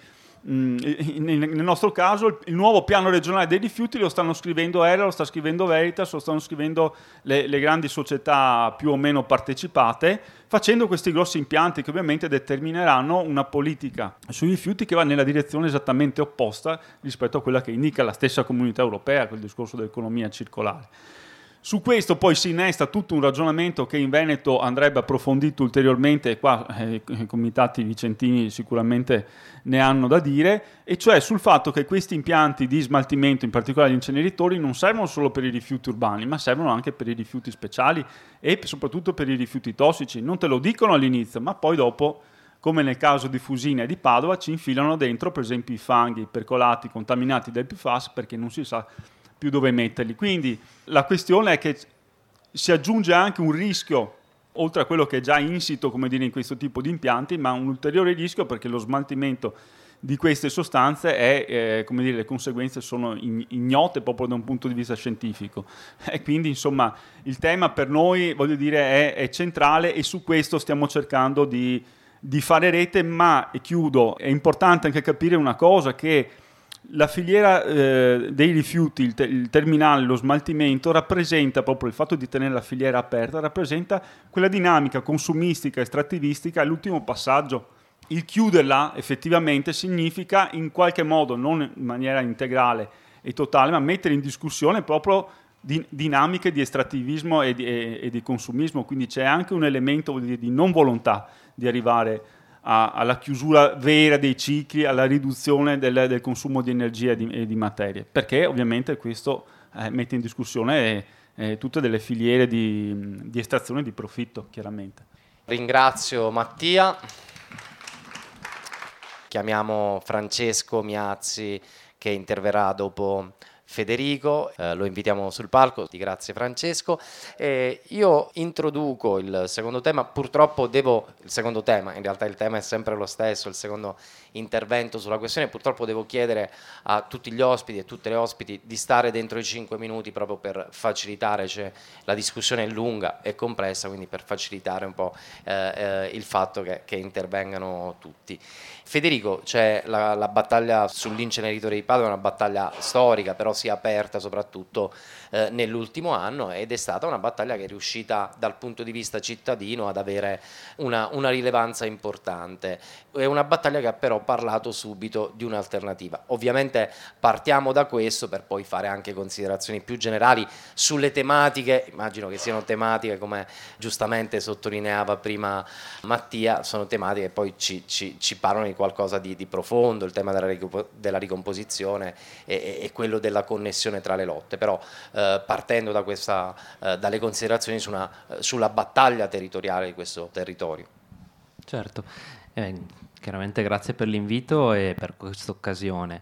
nel nostro caso il nuovo piano regionale dei rifiuti lo stanno scrivendo Era, lo sta scrivendo Veritas, lo stanno scrivendo le, le grandi società più o meno partecipate, facendo questi grossi impianti che ovviamente determineranno una politica sui rifiuti che va nella direzione esattamente opposta rispetto a quella che indica la stessa Comunità Europea, quel discorso dell'economia circolare. Su questo poi si innesta tutto un ragionamento che in Veneto andrebbe approfondito ulteriormente, e qua eh, i comitati vicentini sicuramente ne hanno da dire, e cioè sul fatto che questi impianti di smaltimento, in particolare gli inceneritori, non servono solo per i rifiuti urbani, ma servono anche per i rifiuti speciali e soprattutto per i rifiuti tossici. Non te lo dicono all'inizio, ma poi dopo, come nel caso di Fusina e di Padova, ci infilano dentro per esempio i fanghi, i percolati contaminati dal P F A S, perché non si sa più dove metterli. Quindi la questione è che si aggiunge anche un rischio, oltre a quello che è già insito, come dire, in questo tipo di impianti, ma un ulteriore rischio, perché lo smaltimento di queste sostanze è, eh, come dire, le conseguenze sono ignote proprio da un punto di vista scientifico. E quindi, insomma, il tema per noi, voglio dire, è, è centrale, e su questo stiamo cercando di, di fare rete, ma, e chiudo, è importante anche capire una cosa, che la filiera eh, dei rifiuti, il, te- il terminale, lo smaltimento rappresenta proprio il fatto di tenere la filiera aperta, rappresenta quella dinamica consumistica, estrattivistica, l'ultimo passaggio. Il chiuderla effettivamente significa in qualche modo, non in maniera integrale e totale, ma mettere in discussione proprio di, dinamiche di estrattivismo e di, e, e di consumismo, quindi c'è anche un elemento di, di non volontà di arrivare a, alla chiusura vera dei cicli, alla riduzione del, del consumo di energia e di, e di materie, perché ovviamente questo eh, mette in discussione eh, eh, tutte delle filiere di, di estrazione di profitto, chiaramente. Ringrazio Mattia. Chiamiamo Francesco Miazzi che interverrà dopo Federico, eh, lo invitiamo sul palco. Grazie Francesco. Eh, io introduco il secondo tema, purtroppo devo, il secondo tema, in realtà il tema è sempre lo stesso, il secondo intervento sulla questione, purtroppo devo chiedere a tutti gli ospiti e tutte le ospiti di stare dentro i cinque minuti proprio per facilitare, cioè, la discussione è lunga e complessa, quindi per facilitare un po' eh, eh, il fatto che, che intervengano tutti. Federico, c'è la, la battaglia sull'inceneritore di Padova, una battaglia storica, però si è aperta soprattutto eh, nell'ultimo anno, ed è stata una battaglia che è riuscita dal punto di vista cittadino ad avere una, una rilevanza importante. È una battaglia che ha però parlato subito di un'alternativa. Ovviamente partiamo da questo per poi fare anche considerazioni più generali sulle tematiche. Immagino che siano tematiche, come giustamente sottolineava prima Mattia, sono tematiche che poi ci, ci, ci parlano di qualcosa di, di profondo, il tema della, della ricomposizione e, e quello della connessione tra le lotte, però eh, partendo da questa, eh, dalle considerazioni su una, sulla battaglia territoriale di questo territorio. Certo, eh, chiaramente grazie per l'invito e per questa occasione.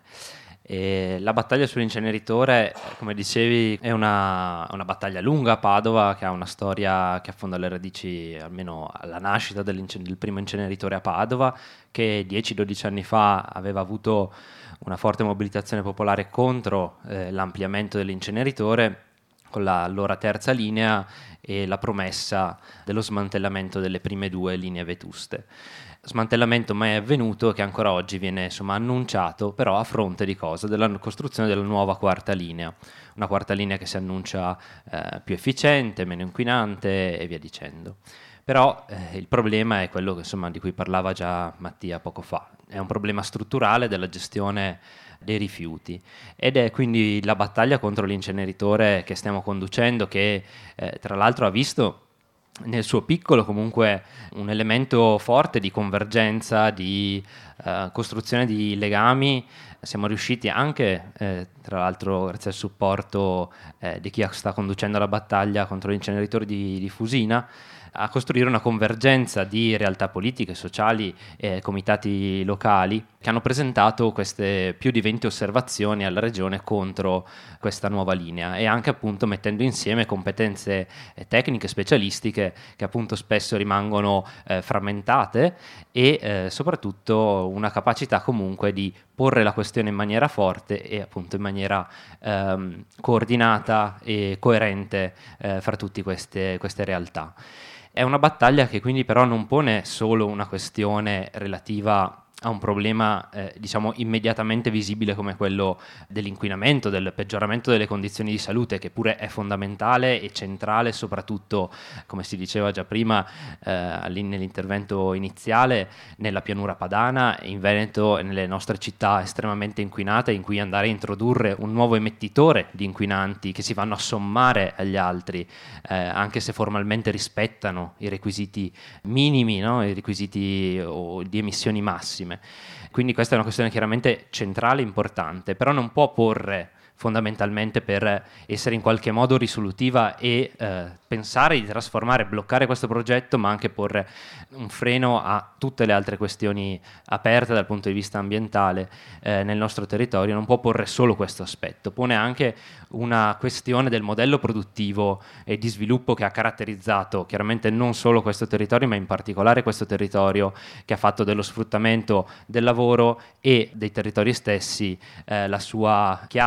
E la battaglia sull'inceneritore, come dicevi, è una, una battaglia lunga a Padova, che ha una storia che affonda le radici almeno alla nascita del primo inceneritore a Padova, che dieci dodici anni fa aveva avuto una forte mobilitazione popolare contro eh, l'ampliamento dell'inceneritore, con la allora terza linea e la promessa dello smantellamento delle prime due linee vetuste. Smantellamento mai avvenuto, che ancora oggi viene insomma annunciato, però a fronte di cosa? Della costruzione della nuova quarta linea, una quarta linea che si annuncia eh, più efficiente, meno inquinante e via dicendo. Però eh, il problema è quello che, insomma, di cui parlava già Mattia poco fa, è un problema strutturale della gestione dei rifiuti, ed è quindi la battaglia contro l'inceneritore che stiamo conducendo, che eh, tra l'altro ha visto nel suo piccolo comunque un elemento forte di convergenza, di uh, costruzione di legami. Siamo riusciti anche, eh, tra l'altro grazie al supporto eh, di chi sta conducendo la battaglia contro l'inceneritore di, di Fusina, a costruire una convergenza di realtà politiche, sociali e comitati locali che hanno presentato queste più di venti osservazioni alla Regione contro questa nuova linea, e anche appunto mettendo insieme competenze eh, tecniche specialistiche che appunto spesso rimangono eh, frammentate e eh, soprattutto una capacità comunque di porre la questione in maniera forte e appunto in maniera ehm, coordinata e coerente eh, fra tutte queste, queste realtà. È una battaglia che quindi però non pone solo una questione relativa a un problema eh, diciamo immediatamente visibile come quello dell'inquinamento, del peggioramento delle condizioni di salute, che pure è fondamentale e centrale, soprattutto, come si diceva già prima eh, nell'intervento iniziale, nella pianura padana, in Veneto e nelle nostre città estremamente inquinate, in cui andare a introdurre un nuovo emettitore di inquinanti che si vanno a sommare agli altri, eh, anche se formalmente rispettano i requisiti minimi, no? I requisiti o di emissioni massime. Quindi questa è una questione chiaramente centrale e importante, però non può porre fondamentalmente per essere in qualche modo risolutiva e eh, pensare di trasformare, bloccare questo progetto, ma anche porre un freno a tutte le altre questioni aperte dal punto di vista ambientale eh, nel nostro territorio. Non può porre solo questo aspetto, pone anche una questione del modello produttivo e di sviluppo che ha caratterizzato chiaramente non solo questo territorio, ma in particolare questo territorio, che ha fatto dello sfruttamento del lavoro e dei territori stessi eh, la sua chiave, insomma,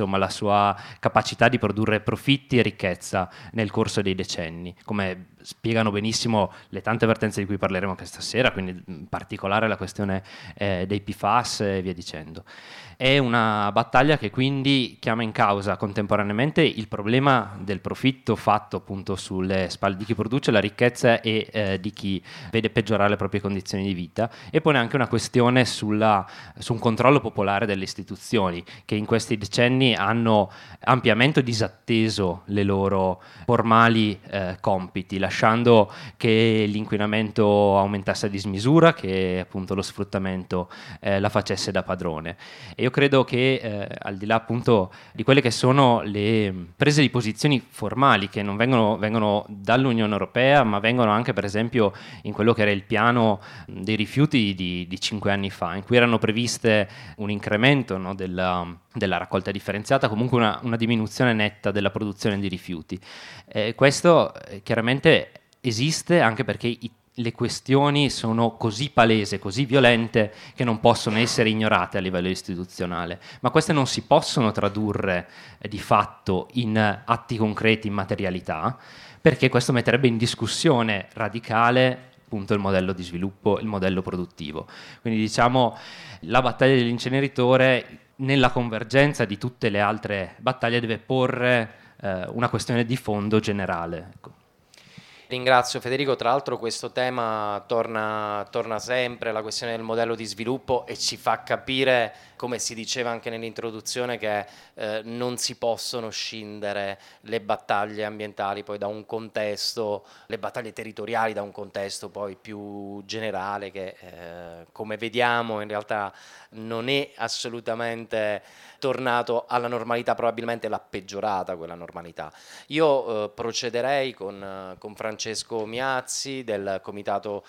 insomma, la sua capacità di produrre profitti e ricchezza nel corso dei decenni, come spiegano benissimo le tante vertenze di cui parleremo anche stasera, quindi in particolare la questione eh, dei P FAS e via dicendo. È una battaglia che quindi chiama in causa contemporaneamente il problema del profitto fatto appunto sulle spalle di chi produce la ricchezza e eh, di chi vede peggiorare le proprie condizioni di vita, e pone anche una questione sulla, su un controllo popolare delle istituzioni che in questi decenni hanno ampiamente disatteso le loro formali eh, compiti, lasciando che l'inquinamento aumentasse a dismisura, che appunto lo sfruttamento eh, la facesse da padrone. E io credo che eh, al di là appunto di quelle che sono le prese di posizioni formali che non vengono, vengono dall'Unione Europea, ma vengono anche per esempio in quello che era il piano dei rifiuti di, di cinque anni fa, in cui erano previste un incremento, no, della, della raccolta differenziata, comunque una, una diminuzione netta della produzione di rifiuti. Eh, questo eh, chiaramente esiste anche perché i le questioni sono così palesi, così violente, che non possono essere ignorate a livello istituzionale, ma queste non si possono tradurre eh, di fatto in atti concreti, in materialità, perché questo metterebbe in discussione radicale appunto il modello di sviluppo, il modello produttivo. Quindi diciamo la battaglia dell'inceneritore nella convergenza di tutte le altre battaglie deve porre eh, una questione di fondo generale, ecco. Ringrazio Federico, tra l'altro questo tema torna, torna sempre, la questione del modello di sviluppo, e ci fa capire, come si diceva anche nell'introduzione, che eh, non si possono scindere le battaglie ambientali poi da un contesto, le battaglie territoriali da un contesto poi più generale che eh, come vediamo in realtà non è assolutamente tornato alla normalità, probabilmente l'ha peggiorata quella normalità. Io eh, procederei con, eh, con Francesco Miazzi del comitato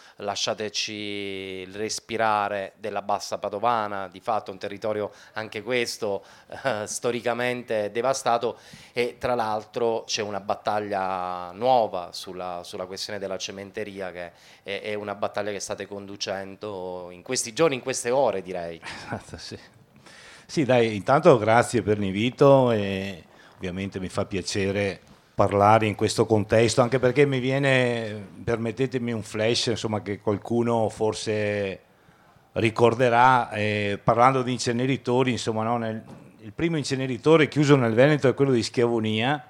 Lasciateci respirare della Bassa Padovana, di fatto un territorio anche questo eh, storicamente devastato, e tra l'altro c'è una battaglia nuova sulla, sulla questione della cementeria, che è, è una battaglia che state conducendo in questi giorni, in queste ore direi. Esatto, sì. Sì, dai, intanto grazie per l'invito, e ovviamente mi fa piacere parlare in questo contesto, anche perché mi viene, permettetemi un flash, insomma, che qualcuno forse ricorderà, eh, parlando di inceneritori, insomma, no, nel, il primo inceneritore chiuso nel Veneto è quello di Schiavonia,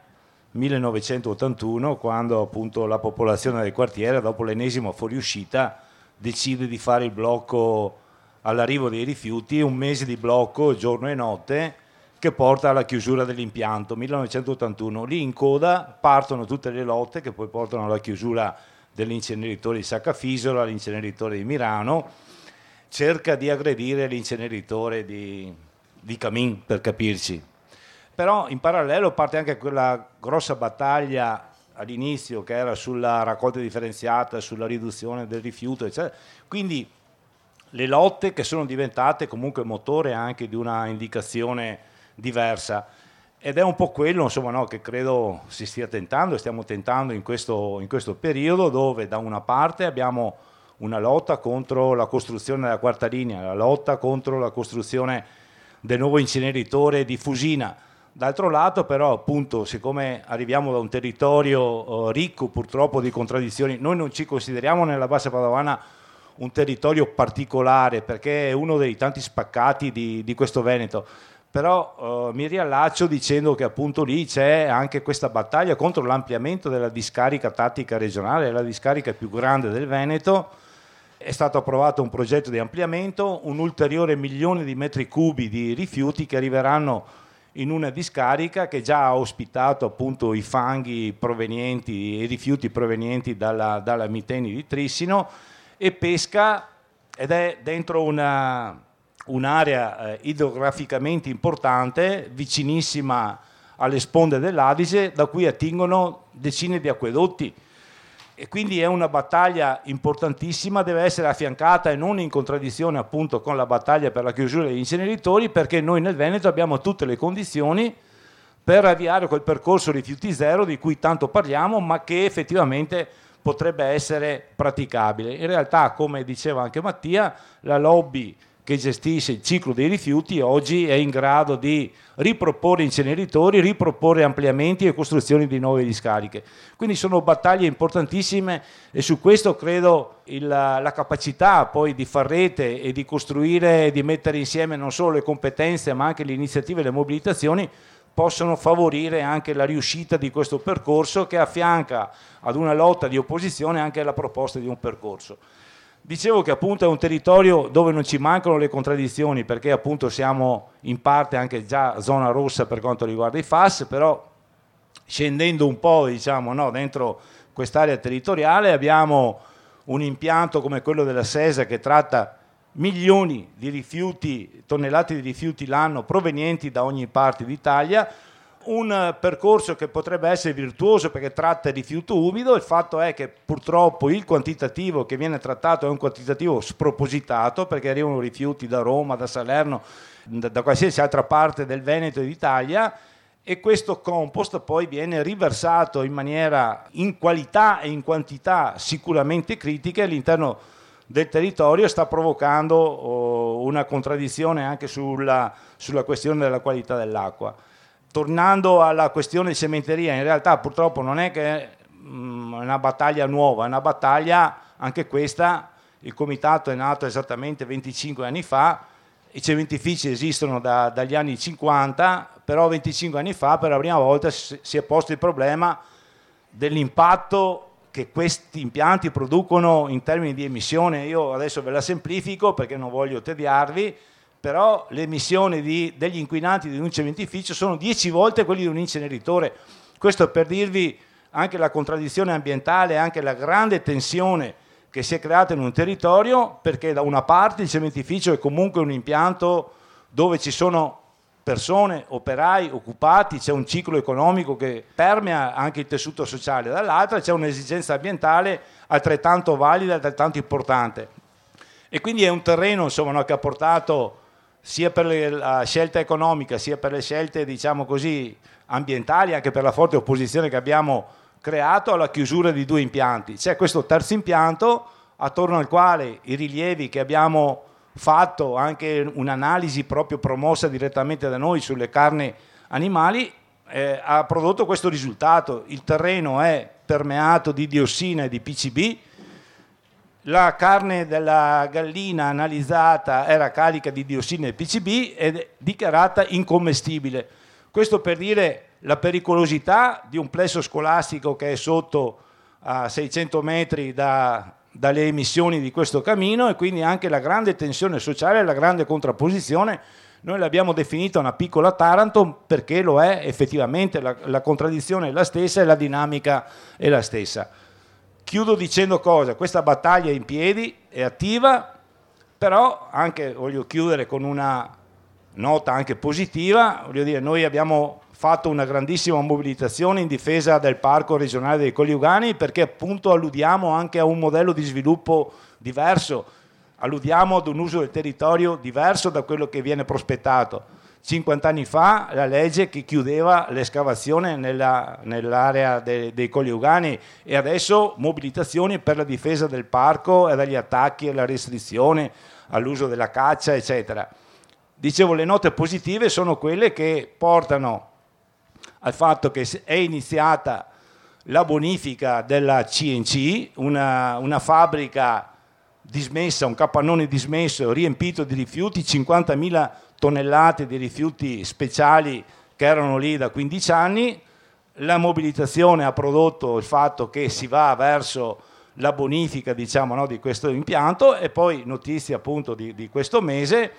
millenovecentottantuno, quando appunto la popolazione del quartiere, dopo l'ennesima fuoriuscita, decide di fare il blocco all'arrivo dei rifiuti, un mese di blocco giorno e notte che porta alla chiusura dell'impianto. millenovecentottantuno, lì in coda partono tutte le lotte che poi portano alla chiusura dell'inceneritore di Saccafisola, l'inceneritore di Mirano, cerca di aggredire l'inceneritore di, di Camin, per capirci. Però in parallelo parte anche quella grossa battaglia all'inizio che era sulla raccolta differenziata, sulla riduzione del rifiuto, eccetera. Quindi le lotte che sono diventate comunque motore anche di una indicazione diversa, ed è un po' quello, insomma, no, che credo si stia tentando, stiamo tentando in questo, in questo periodo, dove da una parte abbiamo una lotta contro la costruzione della quarta linea, la lotta contro la costruzione del nuovo inceneritore di Fusina. D'altro lato però, appunto, siccome arriviamo da un territorio eh, ricco purtroppo di contraddizioni, noi non ci consideriamo nella Bassa Padovana un territorio particolare, perché è uno dei tanti spaccati di, di questo Veneto, però eh, mi riallaccio dicendo che appunto lì c'è anche questa battaglia contro l'ampliamento della discarica tattica regionale, la discarica più grande del Veneto. È stato approvato un progetto di ampliamento, un ulteriore milione di metri cubi di rifiuti che arriveranno in una discarica che già ha ospitato appunto i fanghi provenienti, i rifiuti provenienti dalla, dalla Miteni di Trissino, e pesca, ed è dentro una, un'area eh, idrograficamente importante, vicinissima alle sponde dell'Adige, da cui attingono decine di acquedotti. E quindi è una battaglia importantissima, deve essere affiancata e non in contraddizione appunto con la battaglia per la chiusura degli inceneritori, perché noi nel Veneto abbiamo tutte le condizioni per avviare quel percorso rifiuti zero di cui tanto parliamo, ma che effettivamente potrebbe essere praticabile. In realtà, come diceva anche Mattia, la lobby che gestisce il ciclo dei rifiuti oggi è in grado di riproporre inceneritori, riproporre ampliamenti e costruzioni di nuove discariche. Quindi sono battaglie importantissime e su questo credo il, la capacità poi di far rete e di costruire e di mettere insieme non solo le competenze ma anche le iniziative e le mobilitazioni possono favorire anche la riuscita di questo percorso che affianca ad una lotta di opposizione anche la proposta di un percorso. Dicevo che appunto è un territorio dove non ci mancano le contraddizioni perché appunto siamo in parte anche già zona rossa per quanto riguarda i F A S, però scendendo un po' diciamo no, dentro quest'area territoriale abbiamo un impianto come quello della Sesa che tratta milioni di rifiuti, tonnellate di rifiuti l'anno provenienti da ogni parte d'Italia, un percorso che potrebbe essere virtuoso perché tratta il rifiuto umido. Il fatto è che purtroppo il quantitativo che viene trattato è un quantitativo spropositato perché arrivano rifiuti da Roma, da Salerno, da, da qualsiasi altra parte del Veneto e d'Italia e questo compost poi viene riversato in maniera in qualità e in quantità sicuramente critiche all'interno del territorio e sta provocando oh, una contraddizione anche sulla, sulla questione della qualità dell'acqua. Tornando alla questione cementeria, in realtà purtroppo non è che è una battaglia nuova, è una battaglia, anche questa, il comitato è nato esattamente venticinque anni fa, i cementifici esistono da, dagli anni cinquanta, però venticinque anni fa per la prima volta si è posto il problema dell'impatto che questi impianti producono in termini di emissione. Io adesso ve la semplifico perché non voglio tediarvi, però le emissioni di, degli inquinanti di un cementificio sono dieci volte quelli di un inceneritore. Questo per dirvi anche la contraddizione ambientale, anche la grande tensione che si è creata in un territorio, perché da una parte il cementificio è comunque un impianto dove ci sono persone, operai, occupati, c'è un ciclo economico che permea anche il tessuto sociale, dall'altra c'è un'esigenza ambientale altrettanto valida, altrettanto importante. E quindi è un terreno insomma, no, che ha portato sia per le, la scelta economica, sia per le scelte, diciamo così, ambientali, anche per la forte opposizione che abbiamo creato alla chiusura di due impianti. C'è questo terzo impianto attorno al quale i rilievi che abbiamo fatto, anche un'analisi proprio promossa direttamente da noi sulle carni animali, eh, ha prodotto questo risultato. Il terreno è permeato di diossina e di P C B, la carne della gallina analizzata era carica di diossina e P C B ed è dichiarata incommestibile. Questo per dire la pericolosità di un plesso scolastico che è sotto a seicento metri da, dalle emissioni di questo camino e quindi anche la grande tensione sociale e la grande contrapposizione. Noi l'abbiamo definita una piccola Taranto perché lo è effettivamente, la, la contraddizione è la stessa e la dinamica è la stessa. Chiudo dicendo cosa? Questa battaglia è in piedi, è attiva, però anche voglio chiudere con una nota anche positiva, voglio dire, noi abbiamo fatto una grandissima mobilitazione in difesa del parco regionale dei Colli Euganei perché appunto alludiamo anche a un modello di sviluppo diverso, alludiamo ad un uso del territorio diverso da quello che viene prospettato. cinquanta anni fa la legge che chiudeva l'escavazione nella, nell'area de, dei Colli Euganei e adesso mobilitazioni per la difesa del parco e dagli attacchi alla restrizione, all'uso della caccia, eccetera. Dicevo, le note positive sono quelle che portano al fatto che è iniziata la bonifica della C N C, una, una fabbrica dismessa, un capannone dismesso, riempito di rifiuti, cinquantamila tonnellate di rifiuti speciali che erano lì da quindici anni. La mobilitazione ha prodotto il fatto che si va verso la bonifica, diciamo, no, di questo impianto e poi notizia appunto di, di questo mese,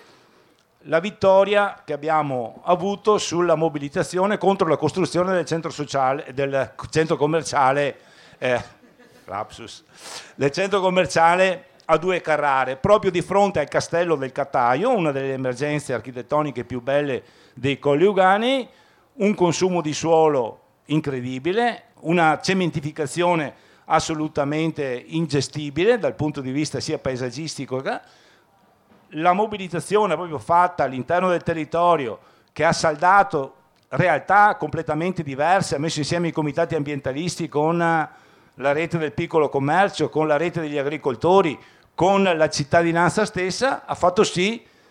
la vittoria che abbiamo avuto sulla mobilitazione contro la costruzione del centro sociale, del centro commerciale, eh, lapsus, del centro commerciale a Due Carrare, proprio di fronte al castello del Cattaio, una delle emergenze architettoniche più belle dei Colli Euganei, un consumo di suolo incredibile, una cementificazione assolutamente ingestibile dal punto di vista sia paesaggistico che la mobilitazione proprio fatta all'interno del territorio che ha saldato realtà completamente diverse, ha messo insieme i comitati ambientalisti con la rete del piccolo commercio, con la rete degli agricoltori, con la cittadinanza stessa, ha fatto sì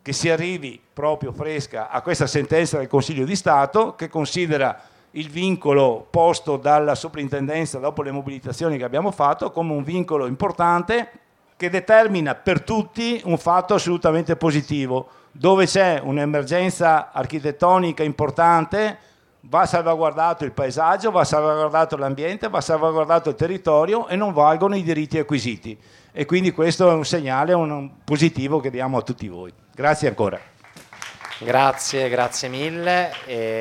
che si arrivi proprio fresca a questa sentenza del Consiglio di Stato che considera il vincolo posto dalla soprintendenza dopo le mobilitazioni che abbiamo fatto come un vincolo importante che determina per tutti un fatto assolutamente positivo. Dove c'è un'emergenza architettonica importante va salvaguardato il paesaggio, va salvaguardato l'ambiente, va salvaguardato il territorio e non valgono i diritti acquisiti. E quindi questo è un segnale un, un positivo che diamo a tutti voi. Grazie ancora. Grazie, grazie mille.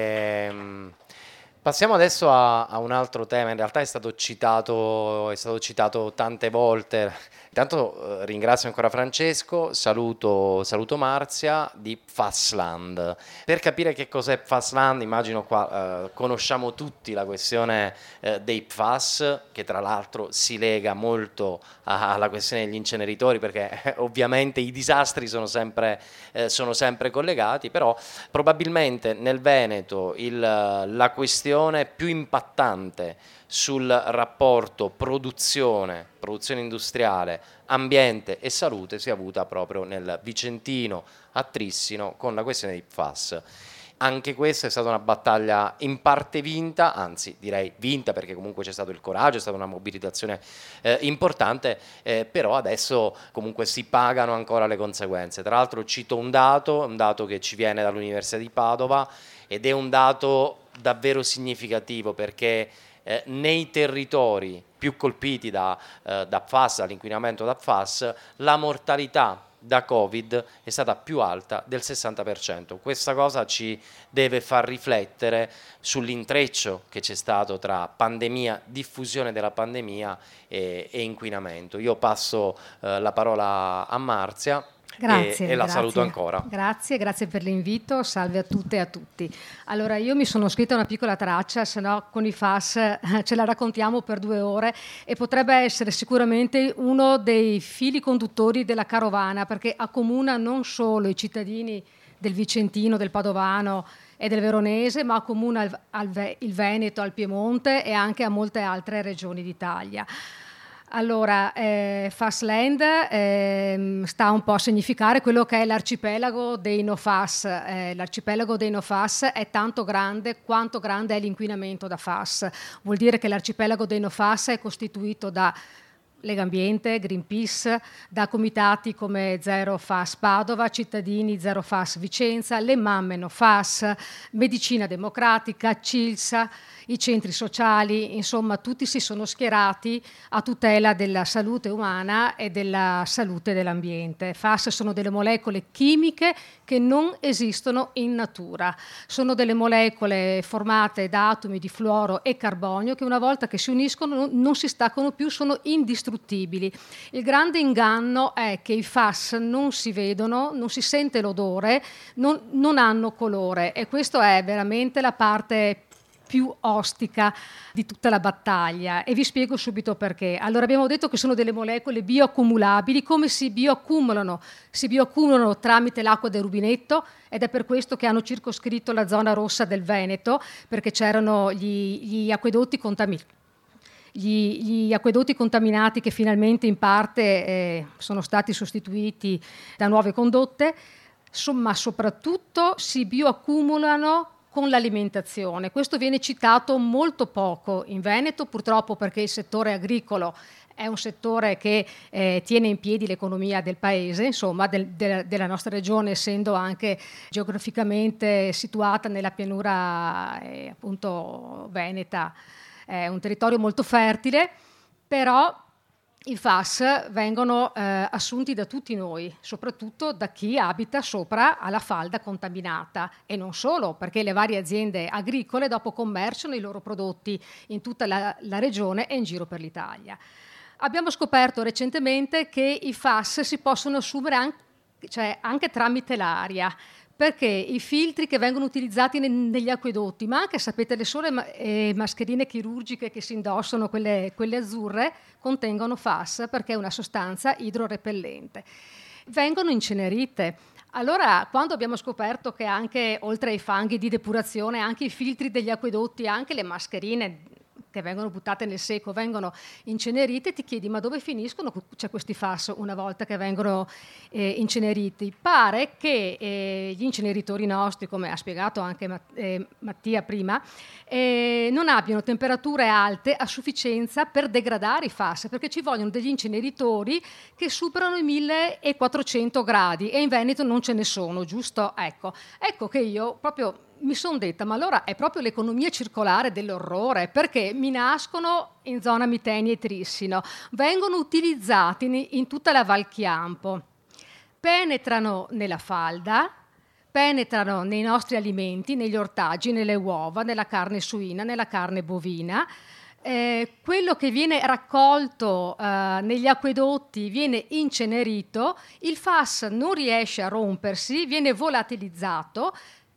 Ehm... Passiamo adesso a, a un altro tema, in realtà è stato citato, è stato citato tante volte. Intanto eh, ringrazio ancora Francesco, saluto, saluto Marzia di Fassland. Per capire che cos'è Fassland, immagino qua eh, conosciamo tutti la questione eh, dei P F A S, che tra l'altro si lega molto a, alla questione degli inceneritori, perché eh, ovviamente i disastri sono sempre, eh, sono sempre collegati, però probabilmente nel Veneto il, la questione più impattante sul rapporto produzione, produzione industriale, ambiente e salute si è avuta proprio nel Vicentino, a Trissino, con la questione dei P F A S. Anche questa è stata una battaglia in parte vinta, anzi direi vinta, perché comunque c'è stato il coraggio, è stata una mobilitazione eh, importante, eh, però adesso comunque si pagano ancora le conseguenze. Tra l'altro cito un dato, un dato che ci viene dall'Università di Padova, ed è un dato davvero significativo, perché eh, nei territori più colpiti da, eh, da P F A S, dall'inquinamento da P F A S, la mortalità da Covid è stata più alta del sessanta per cento. Questa cosa ci deve far riflettere sull'intreccio che c'è stato tra pandemia, diffusione della pandemia e, e inquinamento. Io passo eh, la parola a Marzia. Grazie, e, e la grazie. saluto ancora. Grazie, grazie per l'invito, salve a tutte e a tutti. Allora, io mi sono scritta una piccola traccia, se no con i F A S eh, ce la raccontiamo per due ore, e potrebbe essere sicuramente uno dei fili conduttori della carovana, perché accomuna non solo i cittadini del Vicentino, del Padovano e del Veronese, ma accomuna al, al, il Veneto, al Piemonte e anche a molte altre regioni d'Italia. Allora, eh, Fassland eh, sta un po' a significare quello che è l'arcipelago dei no F A S. Eh, l'arcipelago dei no F A S è tanto grande quanto grande è l'inquinamento da F A S. Vuol dire che l'arcipelago dei no F A S è costituito da Legambiente, Greenpeace, da comitati come Zero F A S Padova, Cittadini Zero F A S Vicenza, le Mamme No F A S, Medicina Democratica, CILSA, i centri sociali, insomma tutti si sono schierati a tutela della salute umana e della salute dell'ambiente. F A S sono delle molecole chimiche che non esistono in natura, sono delle molecole formate da atomi di fluoro e carbonio che una volta che si uniscono non si staccano più, sono indistruttibili. Il grande inganno è che i F A S non si vedono, non si sente l'odore, non, non hanno colore, e questo è veramente la parte più ostica di tutta la battaglia, e vi spiego subito perché. Allora, abbiamo detto che sono delle molecole bioaccumulabili. Come si bioaccumulano? Si bioaccumulano tramite l'acqua del rubinetto, ed è per questo che hanno circoscritto la zona rossa del Veneto, perché c'erano gli, gli acquedotti contaminati. Gli, gli acquedotti contaminati che finalmente in parte eh, sono stati sostituiti da nuove condotte, ma soprattutto si bioaccumulano con l'alimentazione. Questo viene citato molto poco in Veneto, purtroppo, perché il settore agricolo è un settore che eh, tiene in piedi l'economia del paese, insomma del, de, della nostra regione, essendo anche geograficamente situata nella pianura eh, appunto veneta. È un territorio molto fertile, però i F A S vengono eh, assunti da tutti noi, soprattutto da chi abita sopra alla falda contaminata, e non solo, perché le varie aziende agricole dopo commerciano i loro prodotti in tutta la, la regione e in giro per l'Italia. Abbiamo scoperto recentemente che i F A S si possono assumere anche, cioè, anche tramite l'aria, perché i filtri che vengono utilizzati ne- negli acquedotti, ma anche, sapete, le sole ma- eh, mascherine chirurgiche che si indossano, quelle, quelle azzurre, contengono F A S, perché è una sostanza idrorepellente. Vengono incenerite. Allora, quando abbiamo scoperto che anche, oltre ai fanghi di depurazione, anche i filtri degli acquedotti, anche le mascherine che vengono buttate nel secco, vengono incenerite, ti chiedi ma dove finiscono cioè, questi F A S una volta che vengono eh, inceneriti? Pare che eh, gli inceneritori nostri, come ha spiegato anche Matt- eh, Mattia prima, eh, non abbiano temperature alte a sufficienza per degradare i F A S, perché ci vogliono degli inceneritori che superano i millequattrocento gradi e in Veneto non ce ne sono, giusto? Ecco, ecco che io proprio mi sono detta, ma allora è proprio l'economia circolare dell'orrore, perché mi nascono in zona Miteni e Trissino, vengono utilizzati in, in tutta la Val Chiampo, penetrano nella falda, penetrano nei nostri alimenti, negli ortaggi, nelle uova, nella carne suina, nella carne bovina. Eh, quello che viene raccolto eh, negli acquedotti viene incenerito, il F A S non riesce a rompersi, viene volatilizzato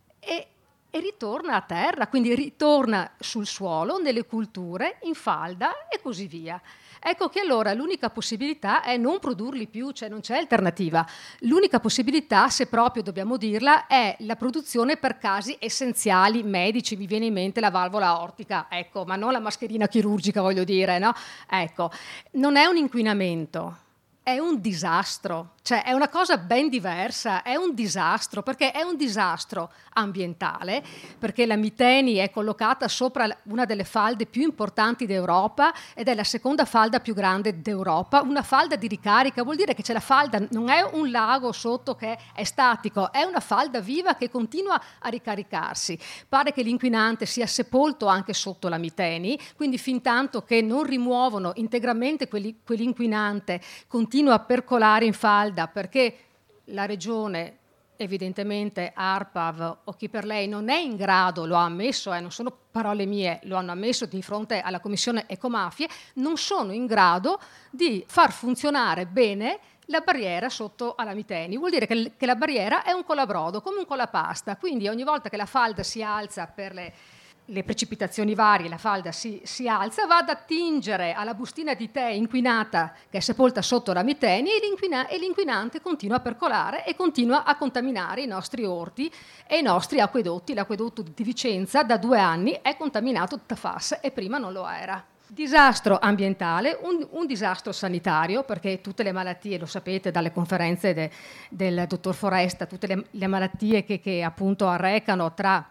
e e ritorna a terra, quindi ritorna sul suolo, nelle culture, in falda e così via. Ecco che allora l'unica possibilità è non produrli più, cioè non c'è alternativa. L'unica possibilità, se proprio dobbiamo dirla, è la produzione per casi essenziali medici. Mi viene in mente la valvola aortica, ecco, ma non la mascherina chirurgica, voglio dire, no? Ecco, non è un inquinamento. È un disastro, cioè è una cosa ben diversa, è un disastro, perché è un disastro ambientale, perché la Miteni è collocata sopra una delle falde più importanti d'Europa ed è la seconda falda più grande d'Europa, una falda di ricarica, vuol dire che c'è la falda, non è un lago sotto che è statico, è una falda viva che continua a ricaricarsi. Pare che l'inquinante sia sepolto anche sotto la Miteni, quindi fin tanto che non rimuovono integralmente quelli, quell'inquinante continua a percolare in falda, perché la regione, evidentemente ARPAV o chi per lei, non è in grado, lo ha ammesso, eh, non sono parole mie, lo hanno ammesso di fronte alla commissione Ecomafie, non sono in grado di far funzionare bene la barriera sotto alla Miteni. Vuol dire che, che la barriera è un colabrodo, come un colapasta, quindi ogni volta che la falda si alza per le le precipitazioni varie, la falda si, si alza, va ad attingere alla bustina di tè inquinata che è sepolta sotto la Miteni e, l'inquina- e l'inquinante continua a percolare e continua a contaminare i nostri orti e i nostri acquedotti. L'acquedotto di Vicenza da due anni è contaminato da F A S e prima non lo era. Disastro ambientale, un, un disastro sanitario, perché tutte le malattie, lo sapete dalle conferenze de, del dottor Foresta, tutte le, le malattie che, che appunto arrecano tra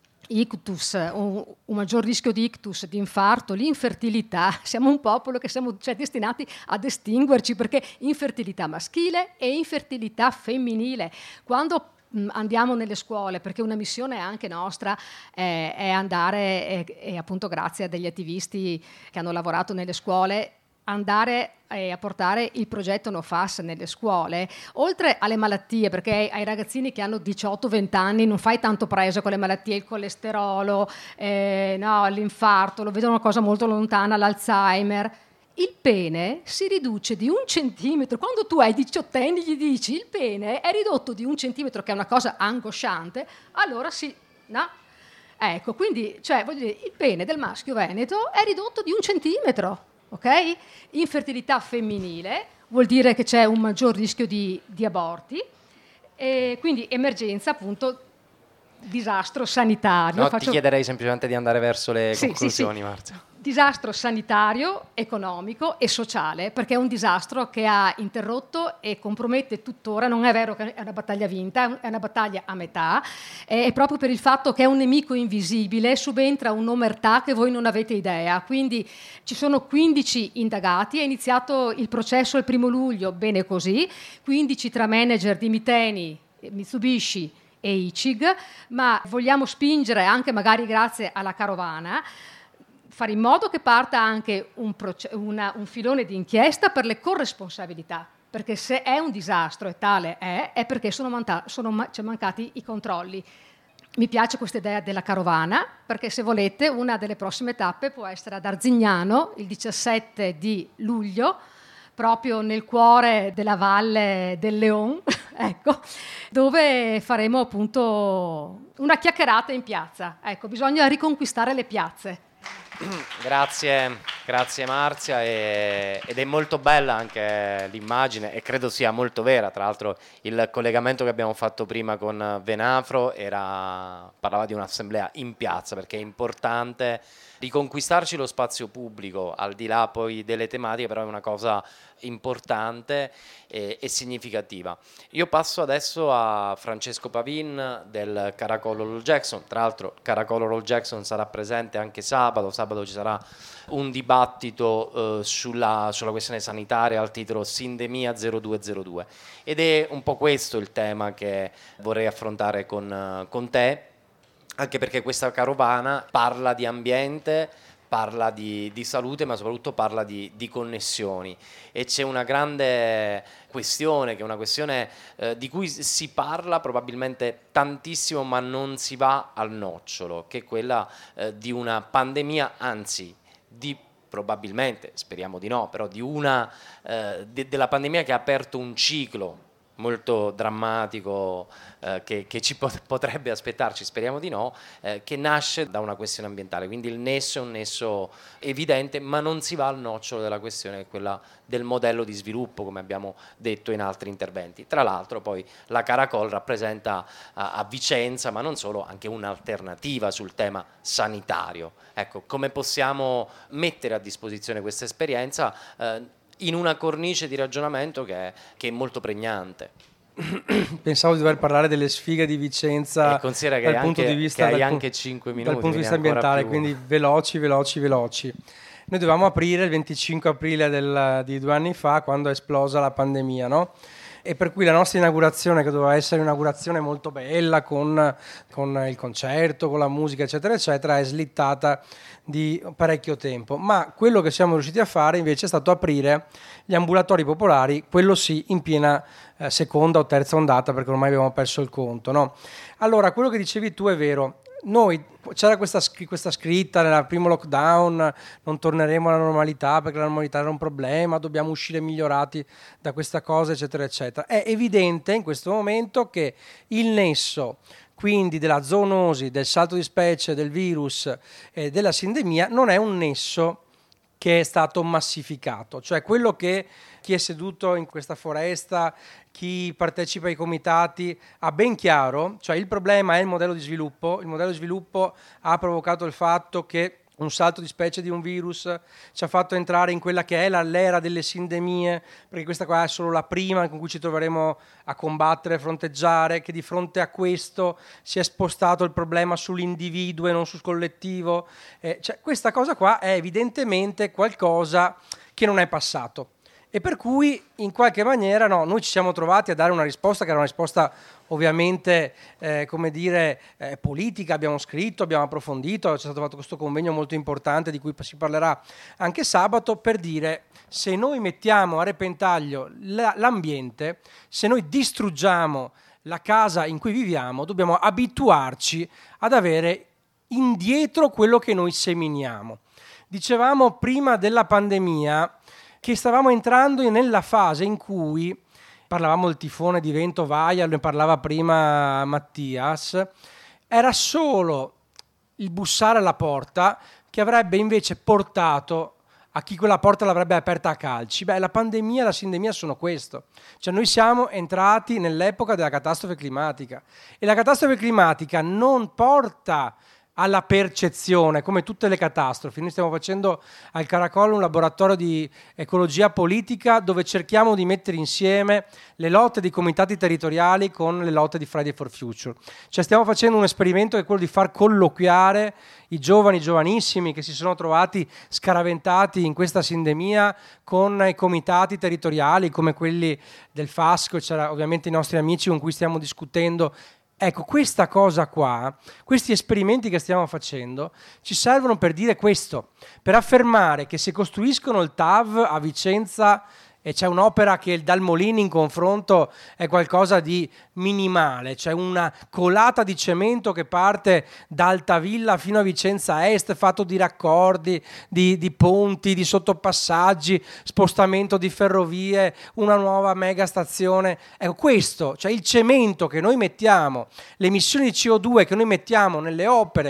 ictus, un, un maggior rischio di ictus, di infarto, l'infertilità. Siamo un popolo che siamo cioè, destinati ad estinguerci, perché infertilità maschile e infertilità femminile. Quando mh, andiamo nelle scuole, perché una missione anche nostra eh, è andare, e, e appunto grazie a degli attivisti che hanno lavorato nelle scuole, andare a portare il progetto No F A S nelle scuole, oltre alle malattie, perché ai ragazzini che hanno diciotto venti anni non fai tanto preso con le malattie, il colesterolo, eh, no, l'infarto, lo vedono una cosa molto lontana, l'Alzheimer. Il pene si riduce di un centimetro. Quando tu hai diciotto anni gli dici il pene è ridotto di un centimetro, che è una cosa angosciante, allora sì, no? Ecco, quindi, cioè, voglio dire, il pene del maschio veneto è ridotto di un centimetro. Ok? Infertilità femminile vuol dire che c'è un maggior rischio di, di aborti, e quindi emergenza, appunto, disastro sanitario. No, Faccio... ti chiederei semplicemente di andare verso le sì, conclusioni, sì, sì. Marzia. Disastro sanitario, economico e sociale, perché è un disastro che ha interrotto e compromette tuttora. Non è vero che è una battaglia vinta, è una battaglia a metà, è proprio per il fatto che è un nemico invisibile, subentra un'omertà che voi non avete idea. Quindi ci sono quindici indagati, è iniziato il processo il primo luglio, bene così, quindici tra manager di Miteni, Mitsubishi e I C I G, ma vogliamo spingere anche magari grazie alla carovana, fare in modo che parta anche un, proce- una, un filone di inchiesta per le corresponsabilità, perché se è un disastro e tale è, è perché sono, manta- sono ma- ci sono mancati i controlli. Mi piace questa idea della carovana, perché se volete una delle prossime tappe può essere ad Arzignano il diciassette di luglio, proprio nel cuore della Valle del Leon, ecco, dove faremo appunto una chiacchierata in piazza. Ecco, bisogna riconquistare le piazze. Grazie. Grazie Marzia, e, ed è molto bella anche l'immagine e credo sia molto vera. Tra l'altro il collegamento che abbiamo fatto prima con Venafro era, parlava di un'assemblea in piazza, perché è importante riconquistarci lo spazio pubblico, al di là poi delle tematiche, però è una cosa importante e, e significativa. Io passo adesso a Francesco Pavin del Caracol All Jackson. Tra l'altro Caracol All Jackson sarà presente anche sabato, sabato ci sarà un dibattito eh, sulla, sulla questione sanitaria al titolo Sindemia zero due zero due, ed è un po' questo il tema che vorrei affrontare con, con te, anche perché questa carovana parla di ambiente, parla di, di salute, ma soprattutto parla di, di connessioni, e c'è una grande questione, che è una questione eh, di cui si parla probabilmente tantissimo ma non si va al nocciolo, che è quella eh, di una pandemia, anzi di probabilmente, speriamo di no, però di una eh, de- della pandemia che ha aperto un ciclo molto drammatico eh, che, che ci pot- potrebbe aspettarci, speriamo di no, eh, che nasce da una questione ambientale. Quindi il nesso è un nesso evidente, ma non si va al nocciolo della questione, che è quella del modello di sviluppo, come abbiamo detto in altri interventi. Tra l'altro poi la Caracol rappresenta a, a Vicenza, ma non solo, anche un'alternativa sul tema sanitario. Ecco, come possiamo mettere a disposizione questa esperienza eh, in una cornice di ragionamento che è, che è molto pregnante. Pensavo di dover parlare delle sfighe di Vicenza e considera che dal hai punto anche, di vista che hai dal, anche cinque minuti, dal punto di vista ancora ambientale, più... quindi veloci, veloci, veloci. Noi dovevamo aprire il venticinque aprile del, di due anni fa, quando è esplosa la pandemia, no? E per cui la nostra inaugurazione, che doveva essere un'inaugurazione molto bella, con, con il concerto, con la musica, eccetera, eccetera, è slittata di parecchio tempo. Ma quello che siamo riusciti a fare invece è stato aprire gli ambulatori popolari, quello sì, in piena eh, seconda o terza ondata, perché ormai abbiamo perso il conto, no? Allora, quello che dicevi tu è vero. Noi, c'era questa, questa scritta nel primo lockdown, non torneremo alla normalità perché la normalità era un problema, dobbiamo uscire migliorati da questa cosa, eccetera, eccetera. È evidente in questo momento che il nesso, quindi della zoonosi, del salto di specie, del virus e della sindemia, non è un nesso che è stato massificato, cioè quello che chi è seduto in questa foresta, chi partecipa ai comitati ha ben chiaro, cioè il problema è il modello di sviluppo. Il modello di sviluppo ha provocato il fatto che un salto di specie di un virus ci ha fatto entrare in quella che è la, l'era delle sindemie, perché questa qua è solo la prima con cui ci troveremo a combattere, a fronteggiare, che di fronte a questo si è spostato il problema sull'individuo e non sul collettivo. Eh, cioè, questa cosa qua è evidentemente qualcosa che non è passato. E per cui in qualche maniera no, noi ci siamo trovati a dare una risposta che era una risposta ovviamente eh, come dire eh, politica, abbiamo scritto, abbiamo approfondito, c'è stato fatto questo convegno molto importante di cui si parlerà anche sabato, per dire: se noi mettiamo a repentaglio la, l'ambiente, se noi distruggiamo la casa in cui viviamo, dobbiamo abituarci ad avere indietro quello che noi seminiamo. Dicevamo prima della pandemia che stavamo entrando nella fase in cui, parlavamo del tifone di vento Vaia, ne parlava prima Mattias, era solo il bussare alla porta che avrebbe invece portato a chi quella porta l'avrebbe aperta a calci. Beh, la pandemia e la sindemia sono questo. Cioè noi siamo entrati nell'epoca della catastrofe climatica, e la catastrofe climatica non porta alla percezione, come tutte le catastrofi. Noi stiamo facendo al Caracol un laboratorio di ecologia politica dove cerchiamo di mettere insieme le lotte dei comitati territoriali con le lotte di Friday for Future. Cioè stiamo facendo un esperimento che è quello di far colloquiare i giovani, giovanissimi che si sono trovati scaraventati in questa sindemia con i comitati territoriali come quelli del Fasco. C'era ovviamente i nostri amici con cui stiamo discutendo. Ecco, questa cosa qua, questi esperimenti che stiamo facendo, ci servono per dire questo, per affermare che se costruiscono il T A V a Vicenza e c'è un'opera che il Dalmolini in confronto è qualcosa di minimale, c'è una colata di cemento che parte da Altavilla fino a Vicenza Est, fatto di raccordi, di, di ponti, di sottopassaggi, spostamento di ferrovie, una nuova mega stazione. Ecco, questo, cioè il cemento che noi mettiamo, le emissioni di C O due che noi mettiamo nelle opere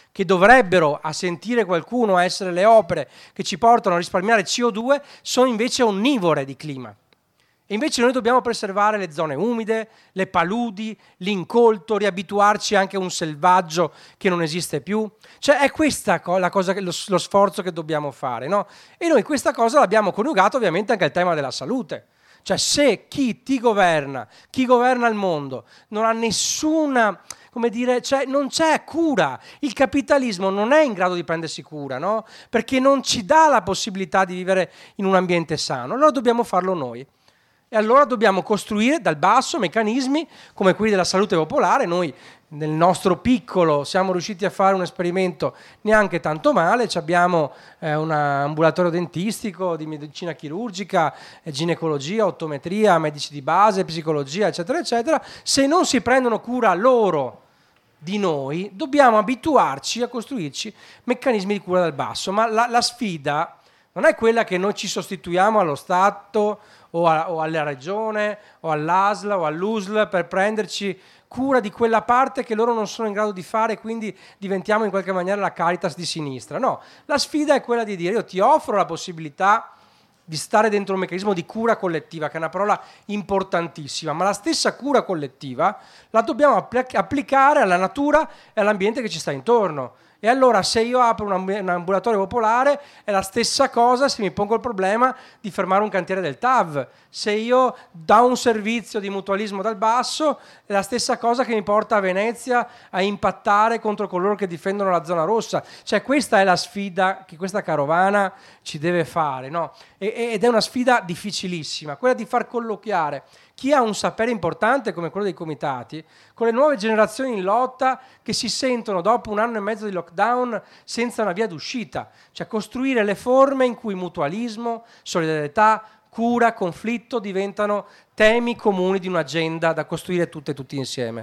che dovrebbero, a sentire qualcuno, essere le opere che ci portano a risparmiare C O due, sono invece onnivore di clima. E invece noi dobbiamo preservare le zone umide, le paludi, l'incolto, riabituarci anche a un selvaggio che non esiste più. Cioè è questa la cosa, lo, lo sforzo che dobbiamo fare, no? E noi questa cosa l'abbiamo coniugato ovviamente anche al tema della salute. Cioè se chi ti governa, chi governa il mondo, non ha nessuna, come dire, cioè non c'è cura, il capitalismo non è in grado di prendersi cura, no? Perché non ci dà la possibilità di vivere in un ambiente sano, allora dobbiamo farlo noi. E allora dobbiamo costruire dal basso meccanismi come quelli della salute popolare. Noi nel nostro piccolo siamo riusciti a fare un esperimento neanche tanto male, abbiamo eh, un ambulatorio dentistico di medicina chirurgica, eh, ginecologia, ottometria, medici di base, psicologia, eccetera, eccetera. Se non si prendono cura loro di noi, dobbiamo abituarci a costruirci meccanismi di cura dal basso. Ma la, la sfida non è quella che noi ci sostituiamo allo Stato o, a, o alla regione o all'A S L o all'U S L per prenderci cura di quella parte che loro non sono in grado di fare, e quindi diventiamo in qualche maniera la Caritas di sinistra. No, la sfida è quella di dire: io ti offro la possibilità di stare dentro un meccanismo di cura collettiva, che è una parola importantissima, ma la stessa cura collettiva la dobbiamo appl- applicare alla natura e all'ambiente che ci sta intorno. E allora se io apro un, amb- un ambulatorio popolare è la stessa cosa se mi pongo il problema di fermare un cantiere del T A V. Se io do un servizio di mutualismo dal basso è la stessa cosa che mi porta a Venezia a impattare contro coloro che difendono la zona rossa. Cioè questa è la sfida che questa carovana ci deve fare, no? E- ed è una sfida difficilissima, quella di far colloquiare chi ha un sapere importante come quello dei comitati con le nuove generazioni in lotta che si sentono dopo un anno e mezzo di lockdown senza una via d'uscita, cioè costruire le forme in cui mutualismo, solidarietà, cura, conflitto diventano temi comuni di un'agenda da costruire tutte e tutti insieme.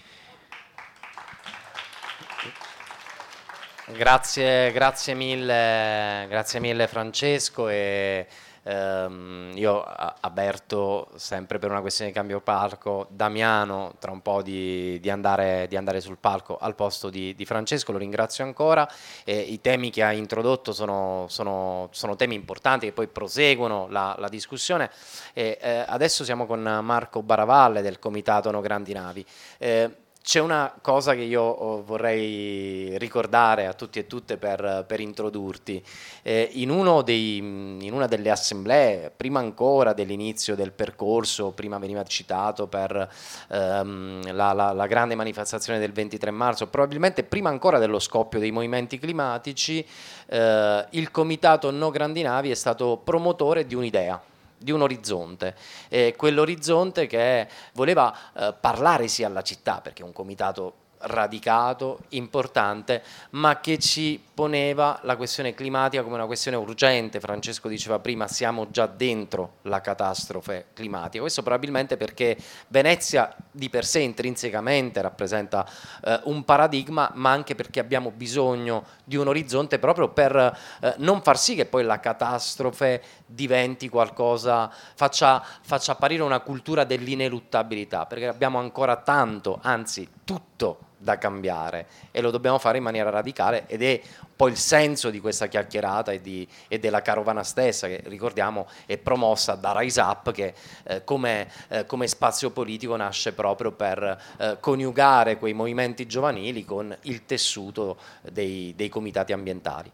Grazie, grazie mille, grazie mille Francesco. E ehm, io avverto sempre per una questione di cambio palco Damiano tra un po' di, di, andare, di andare sul palco al posto di, di Francesco, lo ringrazio ancora. E i temi che ha introdotto sono, sono, sono temi importanti che poi proseguono la, la discussione. E, eh, adesso siamo con Marco Baravalle del Comitato No Grandi Navi. Eh, C'è una cosa che io vorrei ricordare a tutti e tutte per, per introdurti. Eh, in, uno dei, in una delle assemblee, prima ancora dell'inizio del percorso, prima veniva citato per ehm, la, la, la grande manifestazione del ventitré marzo, probabilmente prima ancora dello scoppio dei movimenti climatici, eh, il Comitato No Grandi Navi è stato promotore di un'idea, di un orizzonte, eh, quell'orizzonte che voleva eh, parlare sia alla città, perché è un comitato radicato, importante, ma che ci poneva la questione climatica come una questione urgente. Francesco diceva prima, siamo già dentro la catastrofe climatica. Questo probabilmente perché Venezia di per sé intrinsecamente rappresenta eh, un paradigma, ma anche perché abbiamo bisogno di un orizzonte proprio per eh, non far sì che poi la catastrofe diventi qualcosa, faccia, faccia apparire una cultura dell'ineluttabilità, perché abbiamo ancora tanto, anzi tutto da cambiare, e lo dobbiamo fare in maniera radicale, ed è poi il senso di questa chiacchierata e, di, e della carovana stessa, che ricordiamo è promossa da Rise Up, che eh, come, eh, come spazio politico nasce proprio per eh, coniugare quei movimenti giovanili con il tessuto dei, dei comitati ambientali.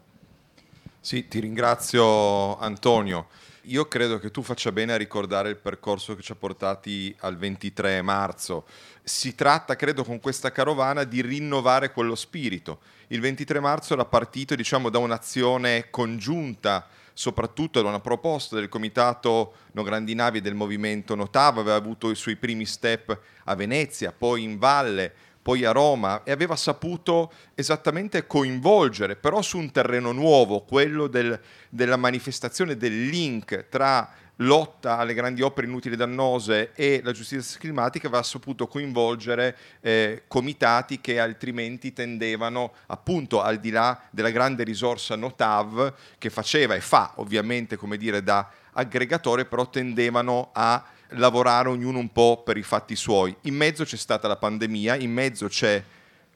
Sì, ti ringrazio Antonio. Io credo che tu faccia bene a ricordare il percorso che ci ha portati al ventitré marzo. Si tratta, credo, con questa carovana di rinnovare quello spirito. Il ventitré marzo era partito, diciamo, da un'azione congiunta, soprattutto da una proposta del Comitato No Grandi Navi e del movimento No T A V. Aveva avuto i suoi primi step a Venezia, poi in Valle, poi a Roma, e aveva saputo esattamente coinvolgere, però su un terreno nuovo, quello del, della manifestazione del link tra lotta alle grandi opere inutili e dannose e la giustizia climatica. Aveva saputo coinvolgere eh, comitati che altrimenti tendevano, appunto, al di là della grande risorsa No T A V, che faceva e fa ovviamente, come dire, da aggregatore, però tendevano a lavorare ognuno un po' per i fatti suoi. In mezzo c'è stata la pandemia, in mezzo c'è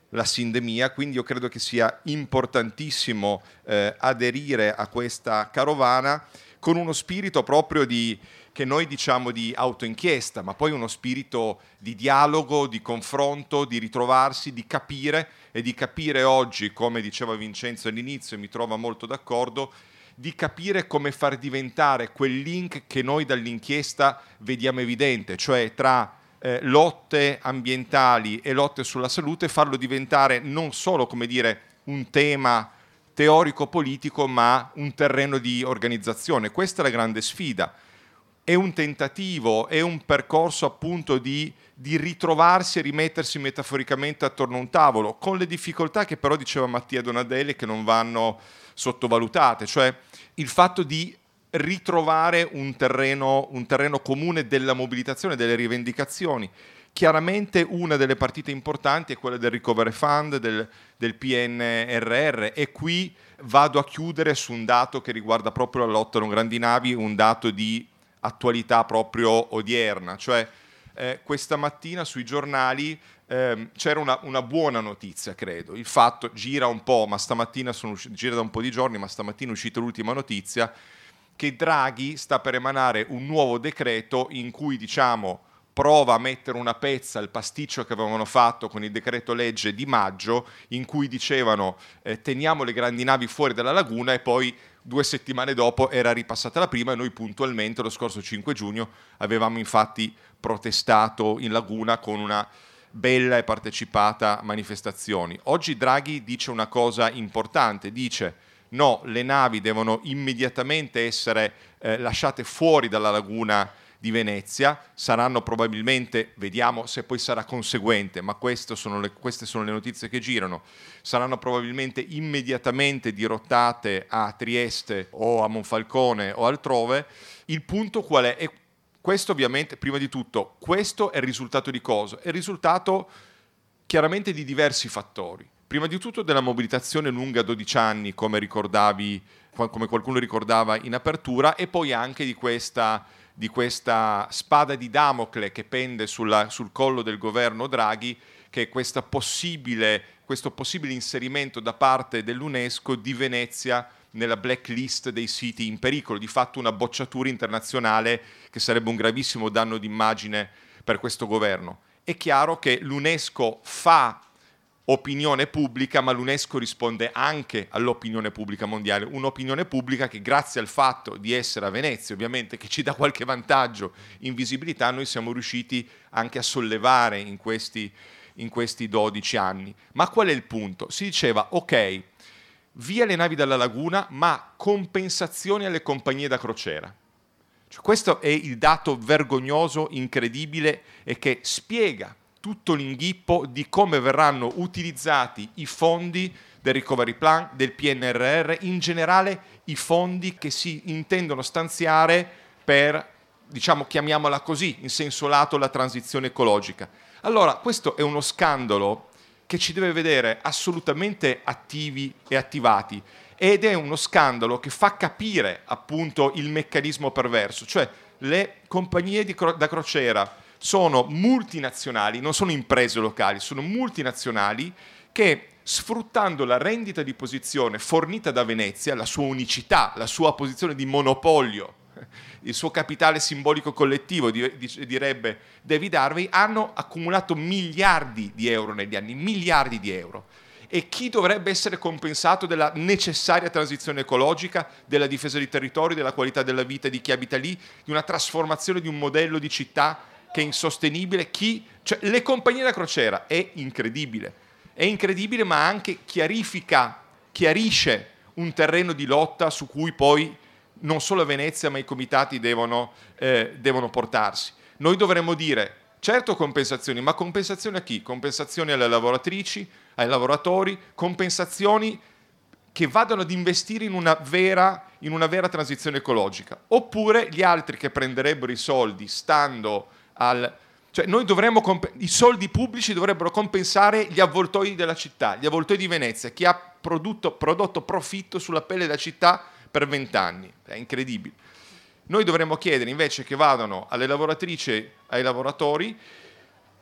la sindemia, quindi io credo che sia importantissimo eh, aderire a questa carovana con uno spirito proprio di, che noi diciamo di autoinchiesta, ma poi uno spirito di dialogo, di confronto, di ritrovarsi, di capire e di capire oggi, come diceva Vincenzo all'inizio, e mi trova molto d'accordo, di capire come far diventare quel link che noi dall'inchiesta vediamo evidente, cioè tra eh, lotte ambientali e lotte sulla salute, farlo diventare non solo, come dire, un tema teorico-politico, ma un terreno di organizzazione. Questa è la grande sfida. È un tentativo, è un percorso appunto di, di ritrovarsi e rimettersi metaforicamente attorno a un tavolo, con le difficoltà che però diceva Mattia Donadelli che non vanno sottovalutate, cioè il fatto di ritrovare un terreno, un terreno comune della mobilitazione, delle rivendicazioni. Chiaramente una delle partite importanti è quella del Recovery Fund, del, del P N R R, e qui vado a chiudere su un dato che riguarda proprio la lotta non grandi navi, un dato di attualità proprio odierna, cioè eh, questa mattina sui giornali eh, c'era una, una buona notizia, credo, il fatto gira un po', ma stamattina sono usci- gira da un po' di giorni, ma stamattina è uscita l'ultima notizia che Draghi sta per emanare un nuovo decreto in cui, diciamo, prova a mettere una pezza al pasticcio che avevano fatto con il decreto legge di maggio, in cui dicevano eh, teniamo le grandi navi fuori dalla laguna, e poi due settimane dopo era ripassata la prima, e noi puntualmente lo scorso cinque giugno avevamo infatti protestato in laguna con una bella e partecipata manifestazione. Oggi Draghi dice una cosa importante, dice no, le navi devono immediatamente essere eh, lasciate fuori dalla laguna di Venezia, saranno probabilmente, vediamo se poi sarà conseguente, ma queste sono le, queste sono le notizie che girano, saranno probabilmente immediatamente dirottate a Trieste o a Monfalcone o altrove. Il punto qual è? E questo ovviamente, prima di tutto, questo è il risultato di cosa? È il risultato chiaramente di diversi fattori. Prima di tutto della mobilitazione lunga dodici anni, come ricordavi, come qualcuno ricordava in apertura, e poi anche di questa di questa spada di Damocle che pende sulla, sul collo del governo Draghi, che è questa possibile, questo possibile inserimento da parte dell'UNESCO di Venezia nella blacklist dei siti in pericolo, di fatto una bocciatura internazionale che sarebbe un gravissimo danno d'immagine per questo governo. È chiaro che l'UNESCO fa opinione pubblica, ma l'UNESCO risponde anche all'opinione pubblica mondiale, un'opinione pubblica che grazie al fatto di essere a Venezia, ovviamente, che ci dà qualche vantaggio in visibilità, noi siamo riusciti anche a sollevare in questi, in questi dodici anni. Ma qual è il punto? Si diceva, ok, via le navi dalla laguna, ma compensazioni alle compagnie da crociera. Cioè, questo è il dato vergognoso, incredibile, e che spiega tutto l'inghippo di come verranno utilizzati i fondi del Recovery Plan, del P N R R, in generale i fondi che si intendono stanziare per, diciamo, chiamiamola così, in senso lato, la transizione ecologica. Allora, questo è uno scandalo che ci deve vedere assolutamente attivi e attivati, ed è uno scandalo che fa capire appunto il meccanismo perverso, cioè le compagnie di cro- da crociera sono multinazionali, non sono imprese locali, sono multinazionali che, sfruttando la rendita di posizione fornita da Venezia, la sua unicità, la sua posizione di monopolio, il suo capitale simbolico collettivo, direbbe David Harvey, hanno accumulato miliardi di euro negli anni, miliardi di euro. E chi dovrebbe essere compensato della necessaria transizione ecologica, della difesa di territori, della qualità della vita di chi abita lì, di una trasformazione di un modello di città che è insostenibile? Chi? Cioè, le compagnie da crociera, è incredibile, è incredibile, ma anche chiarifica, chiarisce un terreno di lotta su cui poi non solo a Venezia ma i comitati devono, eh, devono portarsi. Noi dovremmo dire, certo compensazioni, ma compensazioni a chi? Compensazioni alle lavoratrici, ai lavoratori, compensazioni che vadano ad investire in una vera, in una vera transizione ecologica. Oppure gli altri che prenderebbero i soldi stando al... Cioè noi dovremmo comp- i soldi pubblici dovrebbero compensare gli avvoltoi della città, gli avvoltoi di Venezia, chi ha prodotto, prodotto profitto sulla pelle della città per vent'anni. È incredibile. Noi dovremmo chiedere invece che vadano alle lavoratrici, ai lavoratori,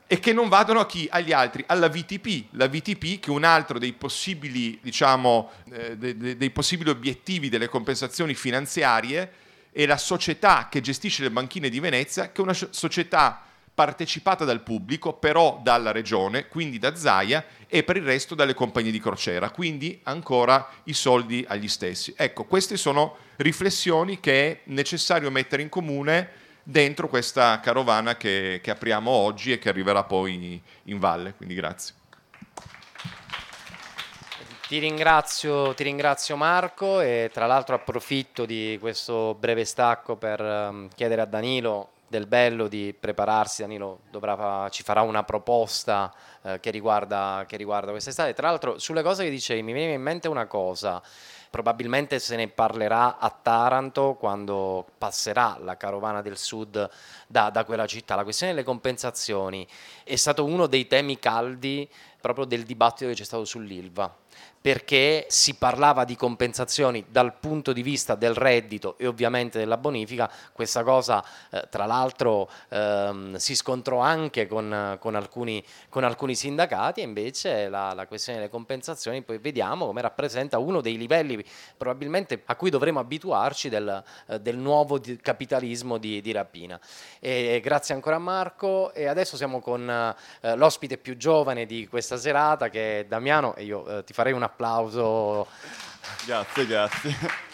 e che non vadano a chi? Agli altri, alla V T P, la V T P che è un altro dei possibili, diciamo, eh, de, de, dei possibili obiettivi delle compensazioni finanziarie, è la società che gestisce le banchine di Venezia, che è una società partecipata dal pubblico, però dalla regione, quindi da Zaia, e per il resto dalle compagnie di crociera, quindi ancora i soldi agli stessi. Ecco, queste sono riflessioni che è necessario mettere in comune dentro questa carovana che, che apriamo oggi e che arriverà poi in valle, quindi grazie. Ti ringrazio, ti ringrazio Marco, e tra l'altro approfitto di questo breve stacco per um, chiedere a Danilo Del Bello di prepararsi. Danilo dovrà, ci farà una proposta eh, che riguarda, che riguarda quest'estate. Tra l'altro, sulle cose che dicevi mi veniva in mente una cosa. Probabilmente se ne parlerà a Taranto quando passerà la carovana del sud da, da quella città. La questione delle compensazioni è stato uno dei temi caldi proprio del dibattito che c'è stato sull'Ilva, perché si parlava di compensazioni dal punto di vista del reddito e ovviamente della bonifica. Questa cosa eh, tra l'altro ehm, si scontrò anche con, con, alcuni, con alcuni sindacati, e invece la, la questione delle compensazioni poi vediamo come rappresenta uno dei livelli probabilmente a cui dovremo abituarci del, eh, del nuovo di, capitalismo di, di Rapina. E grazie ancora a Marco, e adesso siamo con eh, l'ospite più giovane di questa serata, che è Damiano, e io eh, ti farei un applauso. Grazie, grazie.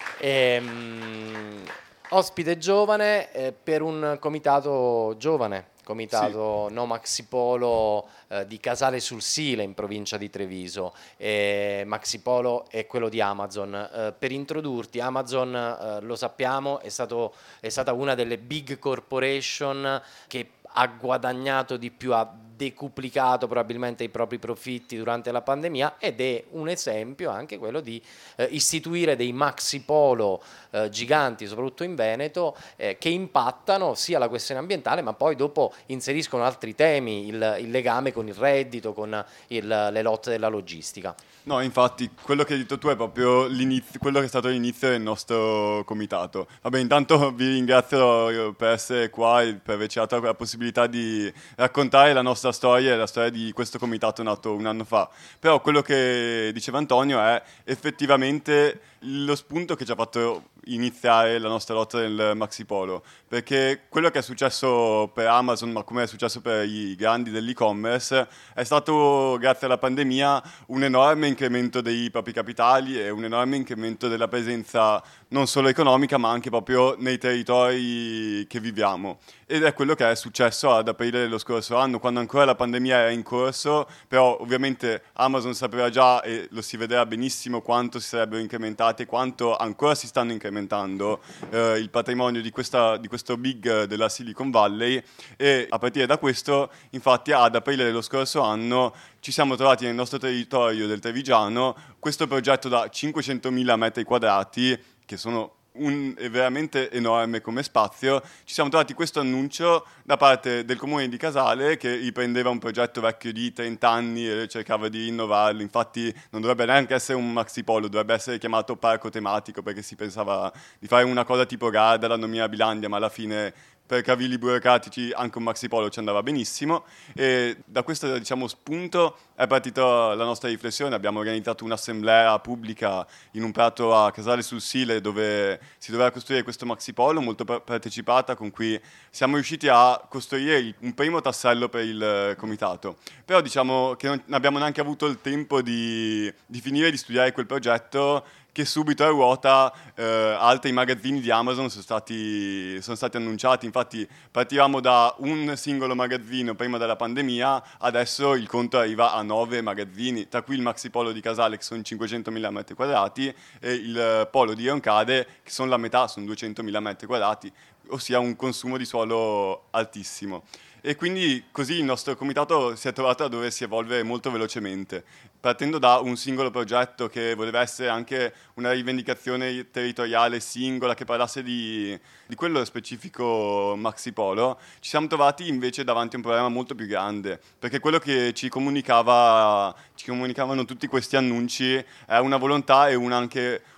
E, um, ospite giovane eh, per un comitato giovane, comitato sì. No Maxipolo eh, di Casale sul Sile in provincia di Treviso. E Maxipolo è quello di Amazon. Eh, per introdurti, Amazon eh, lo sappiamo, è, stato, è stata una delle big corporation che ha guadagnato di più, ha decuplicato probabilmente i propri profitti durante la pandemia, ed è un esempio anche quello di eh, istituire dei maxipolo eh, giganti, soprattutto in Veneto, eh, che impattano sia la questione ambientale, ma poi dopo inseriscono altri temi, il, il legame con il reddito, con il, le lotte della logistica. No, infatti, quello che hai detto tu è proprio l'inizio, quello che è stato l'inizio del nostro comitato. Vabbè, intanto vi ringrazio per essere qua e per averci dato la possibilità di raccontare la nostra storia e la storia di questo comitato nato un anno fa. Però quello che diceva Antonio è effettivamente lo spunto che ci ha fatto iniziare la nostra lotta del maxipolo, perché quello che è successo per Amazon, ma come è successo per i grandi dell'e-commerce, è stato, grazie alla pandemia, un enorme incremento dei propri capitali e un enorme incremento della presenza non solo economica, ma anche proprio nei territori che viviamo. Ed è quello che è successo ad aprile dello scorso anno, quando ancora la pandemia era in corso, però ovviamente Amazon sapeva già, e lo si vedeva benissimo, quanto si sarebbero incrementati e quanto ancora si stanno incrementando eh, il patrimonio di, questa, di questo big della Silicon Valley, e a partire da questo, infatti, ad aprile dello scorso anno ci siamo trovati nel nostro territorio del Trevigiano questo progetto da cinquecentomila metri quadrati, che sono un, è veramente enorme come spazio. Ci siamo trovati questo annuncio da parte del comune di Casale, che riprendeva un progetto vecchio di trenta anni e cercava di rinnovarlo. Infatti non dovrebbe neanche essere un maxipolo, dovrebbe essere chiamato parco tematico, perché si pensava di fare una cosa tipo Garda, la Nomina Bilandia, ma alla fine per cavilli burocratici anche un maxipolo ci andava benissimo. E da questo, diciamo, spunto è partita la nostra riflessione. Abbiamo organizzato un'assemblea pubblica in un prato a Casale sul Sile, dove si doveva costruire questo maxipolo molto partecipata, con cui siamo riusciti a costruire un primo tassello per il comitato. Però diciamo che non abbiamo neanche avuto il tempo di, di finire di studiare quel progetto, che subito a ruota eh, altri magazzini di Amazon sono stati, sono stati annunciati. Infatti partivamo da un singolo magazzino prima della pandemia, adesso il conto arriva a nove magazzini, tra cui il maxipolo di Casale, che sono cinquecentomila metri quadrati, e il polo di Roncade, che sono la metà, sono duecentomila metri quadrati, ossia un consumo di suolo altissimo. E quindi così il nostro comitato si è trovato a doversi evolvere molto velocemente, partendo da un singolo progetto che voleva essere anche una rivendicazione territoriale singola, che parlasse di, di quello specifico maxipolo. Ci siamo trovati invece davanti a un problema molto più grande, perché quello che ci comunicava, ci comunicavano tutti questi annunci è una volontà e un anche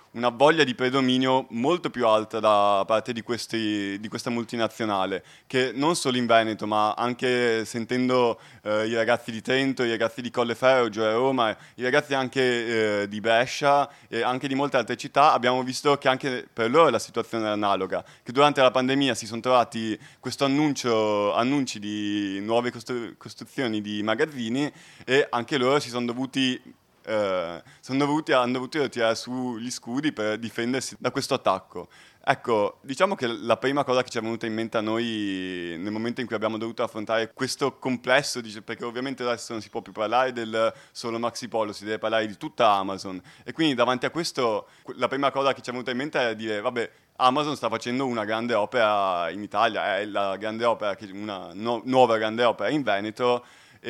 una voglia di predominio molto più alta da parte di, questi, di questa multinazionale, che non solo in Veneto, ma anche sentendo eh, i ragazzi di Trento, i ragazzi di Colleferro, giù a Roma, i ragazzi anche eh, di Brescia e anche di molte altre città, abbiamo visto che anche per loro la situazione era analoga, che durante la pandemia si sono trovati questo annuncio, annunci di nuove costru- costruzioni di magazzini e anche loro si sono dovuti Uh, sono dovuti, hanno dovuto tirare su gli scudi per difendersi da questo attacco. Ecco, diciamo che la prima cosa che ci è venuta in mente a noi nel momento in cui abbiamo dovuto affrontare questo complesso, perché ovviamente adesso non si può più parlare del solo Maxipolo, si deve parlare di tutta Amazon, e quindi davanti a questo la prima cosa che ci è venuta in mente è dire vabbè, Amazon sta facendo una grande opera in Italia, è la grande opera, una no, nuova grande opera in Veneto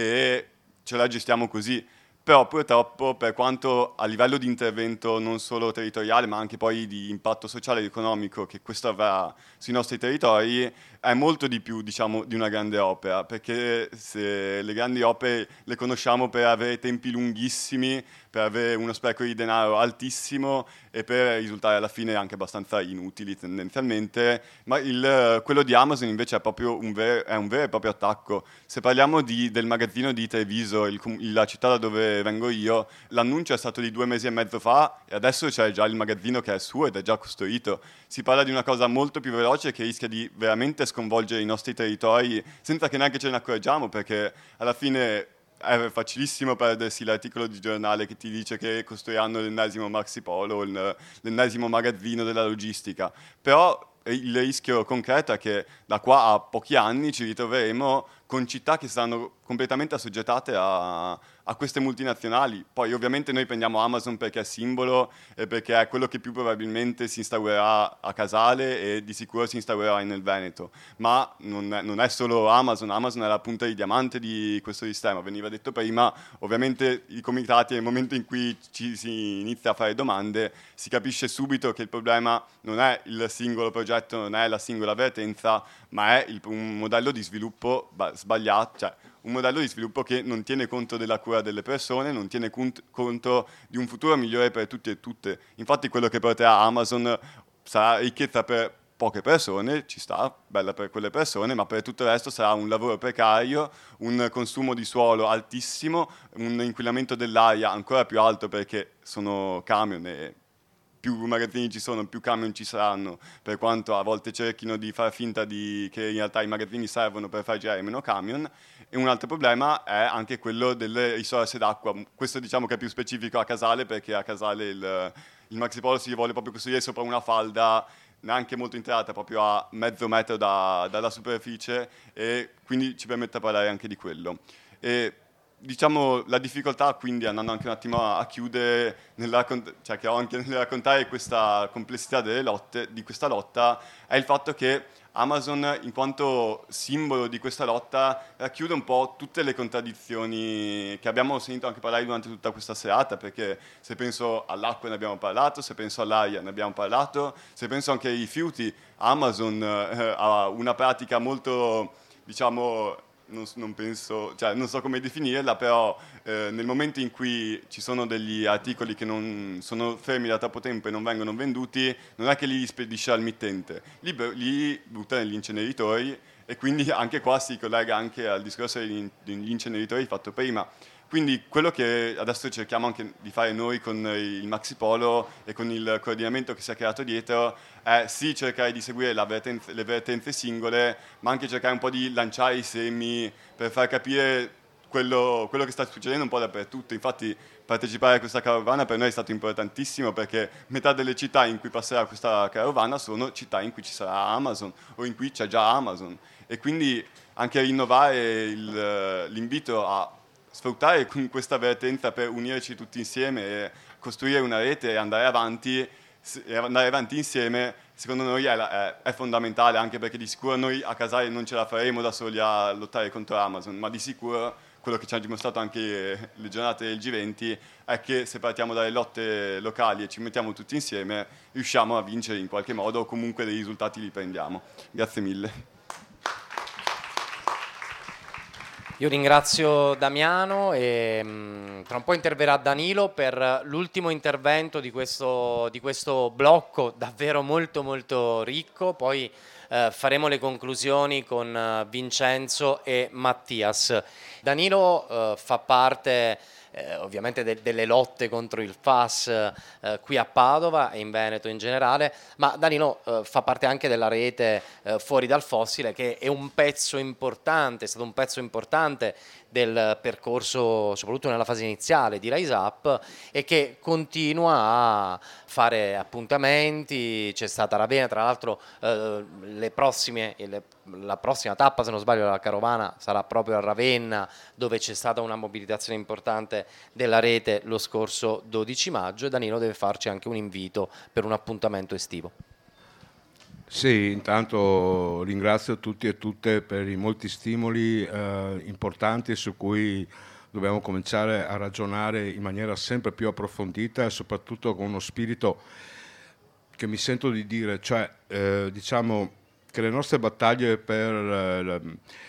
e ce la gestiamo così. Però purtroppo, per quanto a livello di intervento non solo territoriale, ma anche poi di impatto sociale ed economico che questo avrà sui nostri territori, è molto di più, diciamo, di una grande opera, perché se le grandi opere le conosciamo per avere tempi lunghissimi, per avere uno spreco di denaro altissimo e per risultare alla fine anche abbastanza inutili tendenzialmente, ma il, quello di Amazon invece è proprio un vero, è un vero e proprio attacco. Se parliamo di, del magazzino di Treviso, il, la città da dove vengo io, l'annuncio è stato di due mesi e mezzo fa e adesso c'è già il magazzino che è suo ed è già costruito. Si parla di una cosa molto più veloce che rischia di veramente sconvolgere i nostri territori senza che neanche ce ne accorgiamo, perché alla fine è facilissimo perdersi l'articolo di giornale che ti dice che costruiranno l'ennesimo Maxipolo, l'ennesimo magazzino della logistica, però il rischio concreto è che da qua a pochi anni ci ritroveremo con città che saranno completamente assoggettate a, a queste multinazionali. Poi ovviamente noi prendiamo Amazon perché è simbolo e perché è quello che più probabilmente si instaurerà a Casale e di sicuro si instaurerà nel Veneto, ma non è, non è solo Amazon, Amazon è la punta di diamante di questo sistema, veniva detto prima, ovviamente i comitati nel momento in cui ci si inizia a fare domande si capisce subito che il problema non è il singolo progetto, non è la singola vertenza, ma è il, un modello di sviluppo sbagliato, cioè un modello di sviluppo che non tiene conto della cura delle persone, non tiene cont- conto di un futuro migliore per tutti e tutte. Infatti quello che porterà Amazon sarà ricchezza per poche persone, ci sta, bella per quelle persone, ma per tutto il resto sarà un lavoro precario, un consumo di suolo altissimo, un inquinamento dell'aria ancora più alto perché sono camion e più magazzini ci sono, più camion ci saranno, per quanto a volte cerchino di far finta di, che in realtà i magazzini servono per far girare meno camion. E un altro problema è anche quello delle risorse d'acqua. Questo diciamo che è più specifico a Casale, perché a Casale il, il Maxipolo si vuole proprio costruire sopra una falda neanche molto integrata, proprio a mezzo metro da, dalla superficie, e quindi ci permette di parlare anche di quello. E, diciamo la difficoltà, quindi andando anche un attimo a, a chiudere nel cioè che ho anche nel raccontare questa complessità delle lotte, di questa lotta, è il fatto che Amazon, in quanto simbolo di questa lotta, racchiude un po' tutte le contraddizioni che abbiamo sentito anche parlare durante tutta questa serata, perché se penso all'acqua ne abbiamo parlato, se penso all'aria ne abbiamo parlato, se penso anche ai rifiuti, Amazon eh, ha una pratica molto, diciamo, Non, non penso, cioè non so come definirla, però eh, nel momento in cui ci sono degli articoli che non sono fermi da troppo tempo e non vengono venduti, non è che li spedisce al mittente, li, li butta negli inceneritori, e quindi anche qua si collega anche al discorso degli, degli inceneritori fatto prima. Quindi quello che adesso cerchiamo anche di fare noi con il Maxipolo e con il coordinamento che si è creato dietro è sì cercare di seguire la vertenze, le vertenze singole, ma anche cercare un po' di lanciare i semi per far capire quello, quello che sta succedendo un po' dappertutto. Infatti partecipare a questa carovana per noi è stato importantissimo, perché metà delle città in cui passerà questa carovana sono città in cui ci sarà Amazon o in cui c'è già Amazon, e quindi anche rinnovare il, l'invito a sfruttare questa vertenza per unirci tutti insieme e costruire una rete e andare avanti, e andare avanti insieme, secondo noi è, è, è fondamentale, anche perché di sicuro noi a Casale non ce la faremo da soli a lottare contro Amazon, ma di sicuro quello che ci hanno dimostrato anche le giornate del G venti è che se partiamo dalle lotte locali e ci mettiamo tutti insieme riusciamo a vincere in qualche modo, o comunque dei risultati li prendiamo. Grazie mille. Io ringrazio Damiano e mh, tra un po' interverrà Danilo per l'ultimo intervento di questo, di questo blocco davvero molto molto ricco, poi eh, faremo le conclusioni con uh, Vincenzo e Mattias. Danilo eh, fa parte eh, ovviamente de- delle lotte contro il F A S eh, qui a Padova e in Veneto in generale, ma Danilo eh, fa parte anche della rete eh, Fuori dal Fossile, che è un pezzo importante, è stato un pezzo importante del percorso, soprattutto nella fase iniziale di Rise Up, e che continua a fare appuntamenti. C'è stata Ravenna, tra l'altro eh, le prossime, le, la prossima tappa, se non sbaglio, della carovana sarà proprio a Ravenna, dove c'è stata una mobilitazione importante della rete lo scorso dodici maggio, e Danilo deve farci anche un invito per un appuntamento estivo. Sì, intanto ringrazio tutti e tutte per i molti stimoli eh, importanti su cui dobbiamo cominciare a ragionare in maniera sempre più approfondita e soprattutto con uno spirito che mi sento di dire, cioè eh, diciamo che le nostre battaglie per, eh,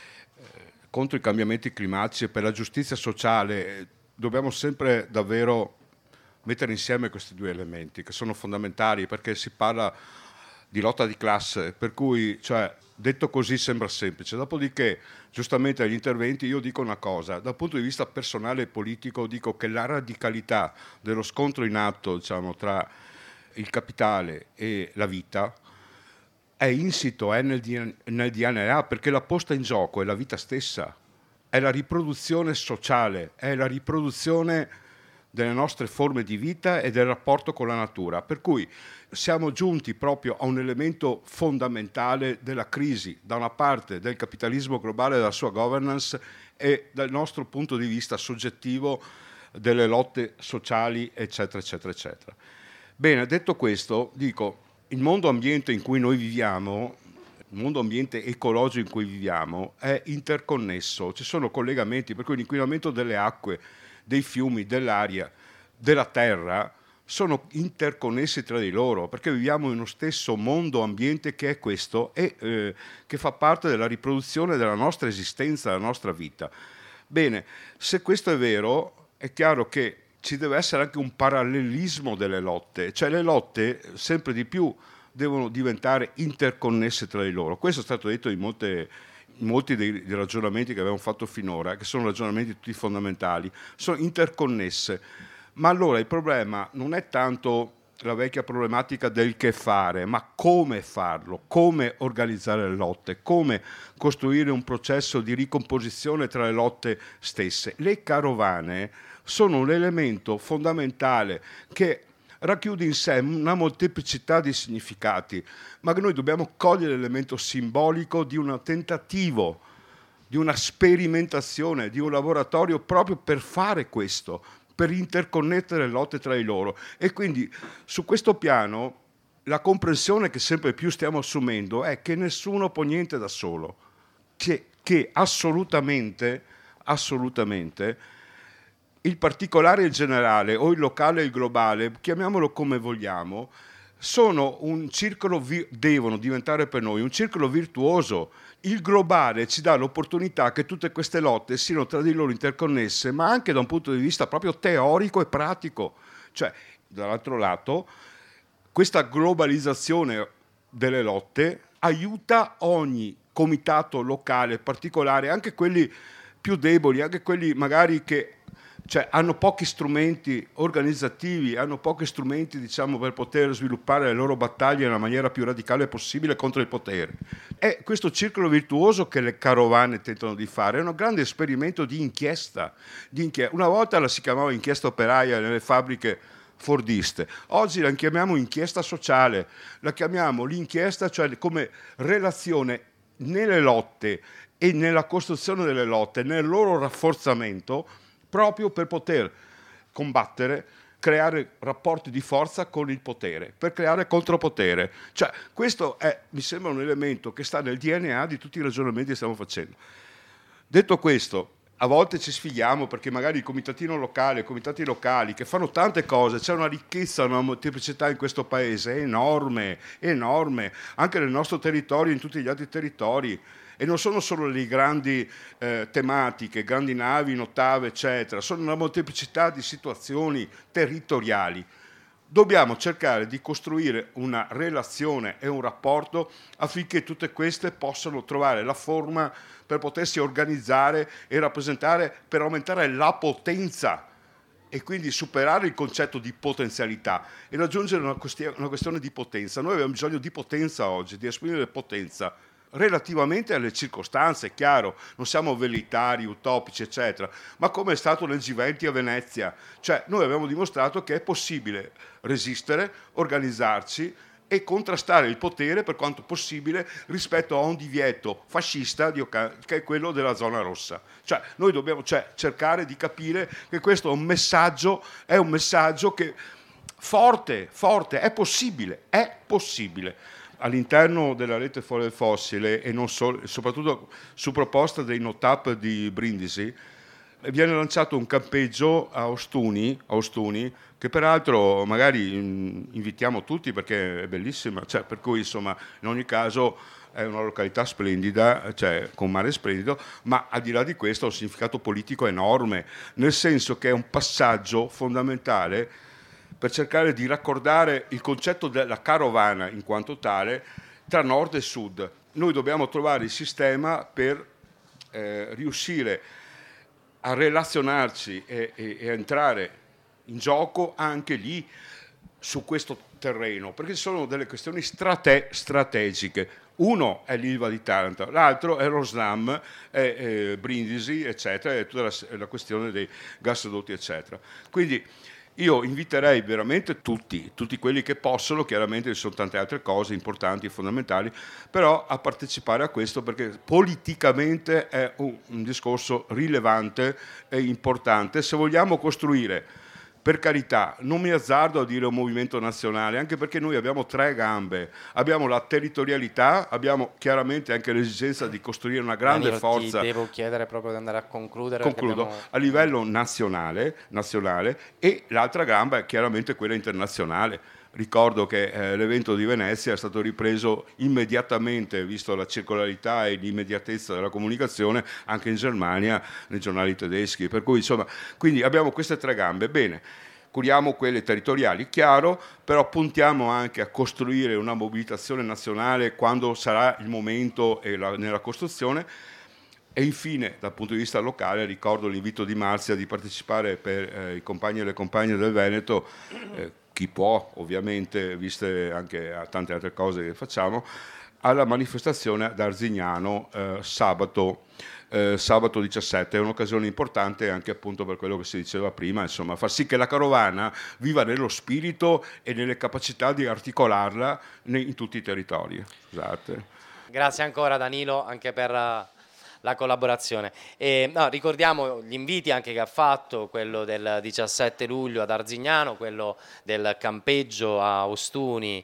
contro i cambiamenti climatici e per la giustizia sociale dobbiamo sempre davvero mettere insieme questi due elementi che sono fondamentali, perché si parla di lotta di classe, per cui, cioè, detto così sembra semplice. Dopodiché, giustamente agli interventi io dico una cosa, dal punto di vista personale e politico dico che la radicalità dello scontro in atto, diciamo, tra il capitale e la vita è insito, è nel D N A, perché la posta in gioco è la vita stessa, è la riproduzione sociale, è la riproduzione delle nostre forme di vita e del rapporto con la natura, per cui siamo giunti proprio a un elemento fondamentale della crisi, da una parte del capitalismo globale e della sua governance e dal nostro punto di vista soggettivo delle lotte sociali, eccetera, eccetera, eccetera. Bene, detto questo, dico, il mondo ambiente in cui noi viviamo, il mondo ambiente ecologico in cui viviamo è interconnesso, ci sono collegamenti, per cui l'inquinamento delle acque, dei fiumi, dell'aria, della terra sono interconnessi tra di loro, perché viviamo in uno stesso mondo ambiente che è questo e eh, che fa parte della riproduzione della nostra esistenza, della nostra vita. Bene, se questo è vero, è chiaro che ci deve essere anche un parallelismo delle lotte, cioè le lotte sempre di più devono diventare interconnesse tra di loro. Questo è stato detto in molte molti dei, dei ragionamenti che abbiamo fatto finora, che sono ragionamenti tutti fondamentali, sono interconnesse. Ma allora il problema non è tanto la vecchia problematica del che fare, ma come farlo, come organizzare le lotte, come costruire un processo di ricomposizione tra le lotte stesse. Le carovane sono un elemento fondamentale che racchiude in sé una molteplicità di significati, ma che noi dobbiamo cogliere l'elemento simbolico di un tentativo, di una sperimentazione, di un laboratorio proprio per fare questo, per interconnettere le lotte tra di loro. E quindi su questo piano la comprensione che sempre più stiamo assumendo è che nessuno può niente da solo, che, che assolutamente, assolutamente il particolare e il generale, o il locale e il globale, chiamiamolo come vogliamo, sono un circolo, vi- devono diventare per noi un circolo virtuoso. Il globale ci dà l'opportunità che tutte queste lotte siano tra di loro interconnesse, ma anche da un punto di vista proprio teorico e pratico. Cioè, dall'altro lato, questa globalizzazione delle lotte aiuta ogni comitato locale, particolare, anche quelli più deboli, anche quelli magari che cioè hanno pochi strumenti organizzativi, hanno pochi strumenti, diciamo, per poter sviluppare le loro battaglie nella maniera più radicale possibile contro il potere. È questo circolo virtuoso che le carovane tentano di fare, è un grande esperimento di inchiesta. Di inchiesta. Una volta la si chiamava inchiesta operaia nelle fabbriche fordiste, oggi la chiamiamo inchiesta sociale, la chiamiamo l'inchiesta, cioè come relazione nelle lotte e nella costruzione delle lotte, nel loro rafforzamento, proprio per poter combattere, creare rapporti di forza con il potere, per creare contropotere. Cioè, questo è, mi sembra, un elemento che sta nel D N A di tutti i ragionamenti che stiamo facendo. Detto questo, a volte ci sfighiamo perché magari il comitatino locale, i comitati locali che fanno tante cose, c'è una ricchezza, una molteplicità in questo paese enorme, enorme, anche nel nostro territorio e in tutti gli altri territori. E non sono solo le grandi eh, tematiche, grandi navi in ottave, eccetera, sono una molteplicità di situazioni territoriali. Dobbiamo cercare di costruire una relazione e un rapporto affinché tutte queste possano trovare la forma per potersi organizzare e rappresentare, per aumentare la potenza e quindi superare il concetto di potenzialità e raggiungere una, questione, una questione di potenza. Noi abbiamo bisogno di potenza oggi, di esprimere potenza relativamente alle circostanze, è chiaro, non siamo velleitari, utopici, eccetera, ma come è stato nel G venti a Venezia, cioè noi abbiamo dimostrato che è possibile resistere, organizzarci e contrastare il potere per quanto possibile rispetto a un divieto fascista che è quello della zona rossa. Cioè noi dobbiamo cioè, cercare di capire che questo è un messaggio, è un messaggio che forte, forte, è possibile, è possibile. All'interno della rete Fuori Fossile e non solo, soprattutto su proposta dei NOTAP di Brindisi, viene lanciato un campeggio a Ostuni, a Ostuni che peraltro magari invitiamo tutti perché è bellissima, cioè, per cui insomma in ogni caso è una località splendida, cioè con mare splendido, ma al di là di questo ha un significato politico enorme, nel senso che è un passaggio fondamentale per cercare di raccordare il concetto della carovana in quanto tale tra nord e sud. Noi dobbiamo trovare il sistema per eh, riuscire a relazionarci e, e, e entrare in gioco anche lì su questo terreno, perché sono delle questioni strate- strategiche. Uno è l'Ilva di Taranto, l'altro è lo SNAM, è, è Brindisi, eccetera, è tutta la, la questione dei gasdotti, eccetera. Quindi io inviterei veramente tutti, tutti quelli che possono, chiaramente ci sono tante altre cose importanti e fondamentali, però a partecipare a questo perché politicamente è un, un discorso rilevante e importante se vogliamo costruire. Per carità, non mi azzardo a dire un movimento nazionale, anche perché noi abbiamo tre gambe, abbiamo la territorialità, abbiamo chiaramente anche l'esigenza di costruire una grande Danilo, forza. Ti devo chiedere proprio di andare a concludere. Concludo, abbiamo... a livello nazionale, nazionale e l'altra gamba è chiaramente quella internazionale. Ricordo che eh, l'evento di Venezia è stato ripreso immediatamente, visto la circolarità e l'immediatezza della comunicazione, anche in Germania, nei giornali tedeschi. Per cui, insomma, quindi abbiamo queste tre gambe. Bene, curiamo quelle territoriali, chiaro, però puntiamo anche a costruire una mobilitazione nazionale quando sarà il momento e la, nella costruzione. E infine, dal punto di vista locale, ricordo l'invito di Marzia di partecipare per eh, i compagni e le compagne del Veneto, eh, chi può ovviamente, viste anche a tante altre cose che facciamo, alla manifestazione ad Arzignano eh, sabato, eh, sabato diciassette. È un'occasione importante anche appunto per quello che si diceva prima, insomma, far sì che la carovana viva nello spirito e nelle capacità di articolarla in tutti i territori. Scusate. Grazie ancora Danilo anche per la collaborazione. E, no, ricordiamo gli inviti anche che ha fatto, quello del diciassette luglio ad Arzignano, quello del campeggio a Ostuni,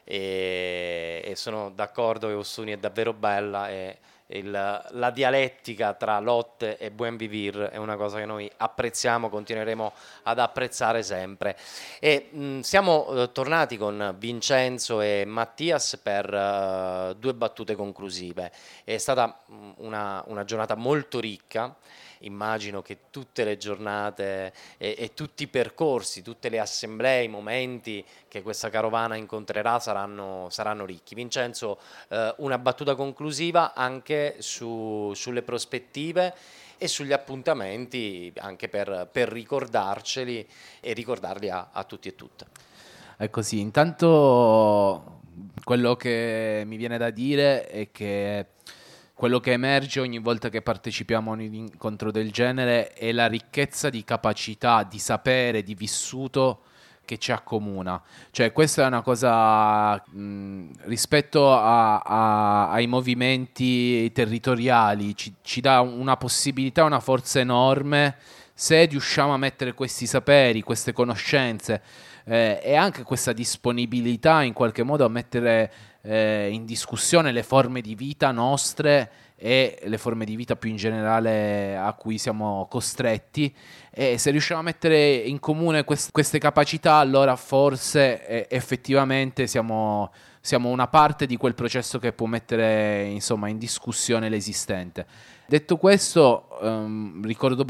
e, e sono d'accordo che Ostuni è davvero bella e il, la dialettica tra lotte e buen vivir è una cosa che noi apprezziamo, continueremo ad apprezzare sempre. E mh, siamo eh, tornati con Vincenzo e Mattias per uh, due battute conclusive. È stata mh, una, una giornata molto ricca. Immagino che tutte le giornate e, e tutti i percorsi, tutte le assemblee, i momenti che questa carovana incontrerà saranno, saranno ricchi. Vincenzo, eh, una battuta conclusiva anche su, sulle prospettive e sugli appuntamenti, anche per, per ricordarceli e ricordarli a, a tutti e tutte. Ecco sì, intanto quello che mi viene da dire è che quello che emerge ogni volta che partecipiamo a un incontro del genere è la ricchezza di capacità, di sapere, di vissuto che ci accomuna. Cioè questa è una cosa mh, rispetto a, a, ai movimenti territoriali, ci, ci dà una possibilità, una forza enorme se riusciamo a mettere questi saperi, queste conoscenze eh, e anche questa disponibilità in qualche modo a mettere eh, in discussione le forme di vita nostre e le forme di vita più in generale a cui siamo costretti, e se riusciamo a mettere in comune quest- queste capacità, allora forse eh, effettivamente siamo, siamo una parte di quel processo che può mettere, insomma, in discussione l'esistente. Detto questo, ehm, ricordo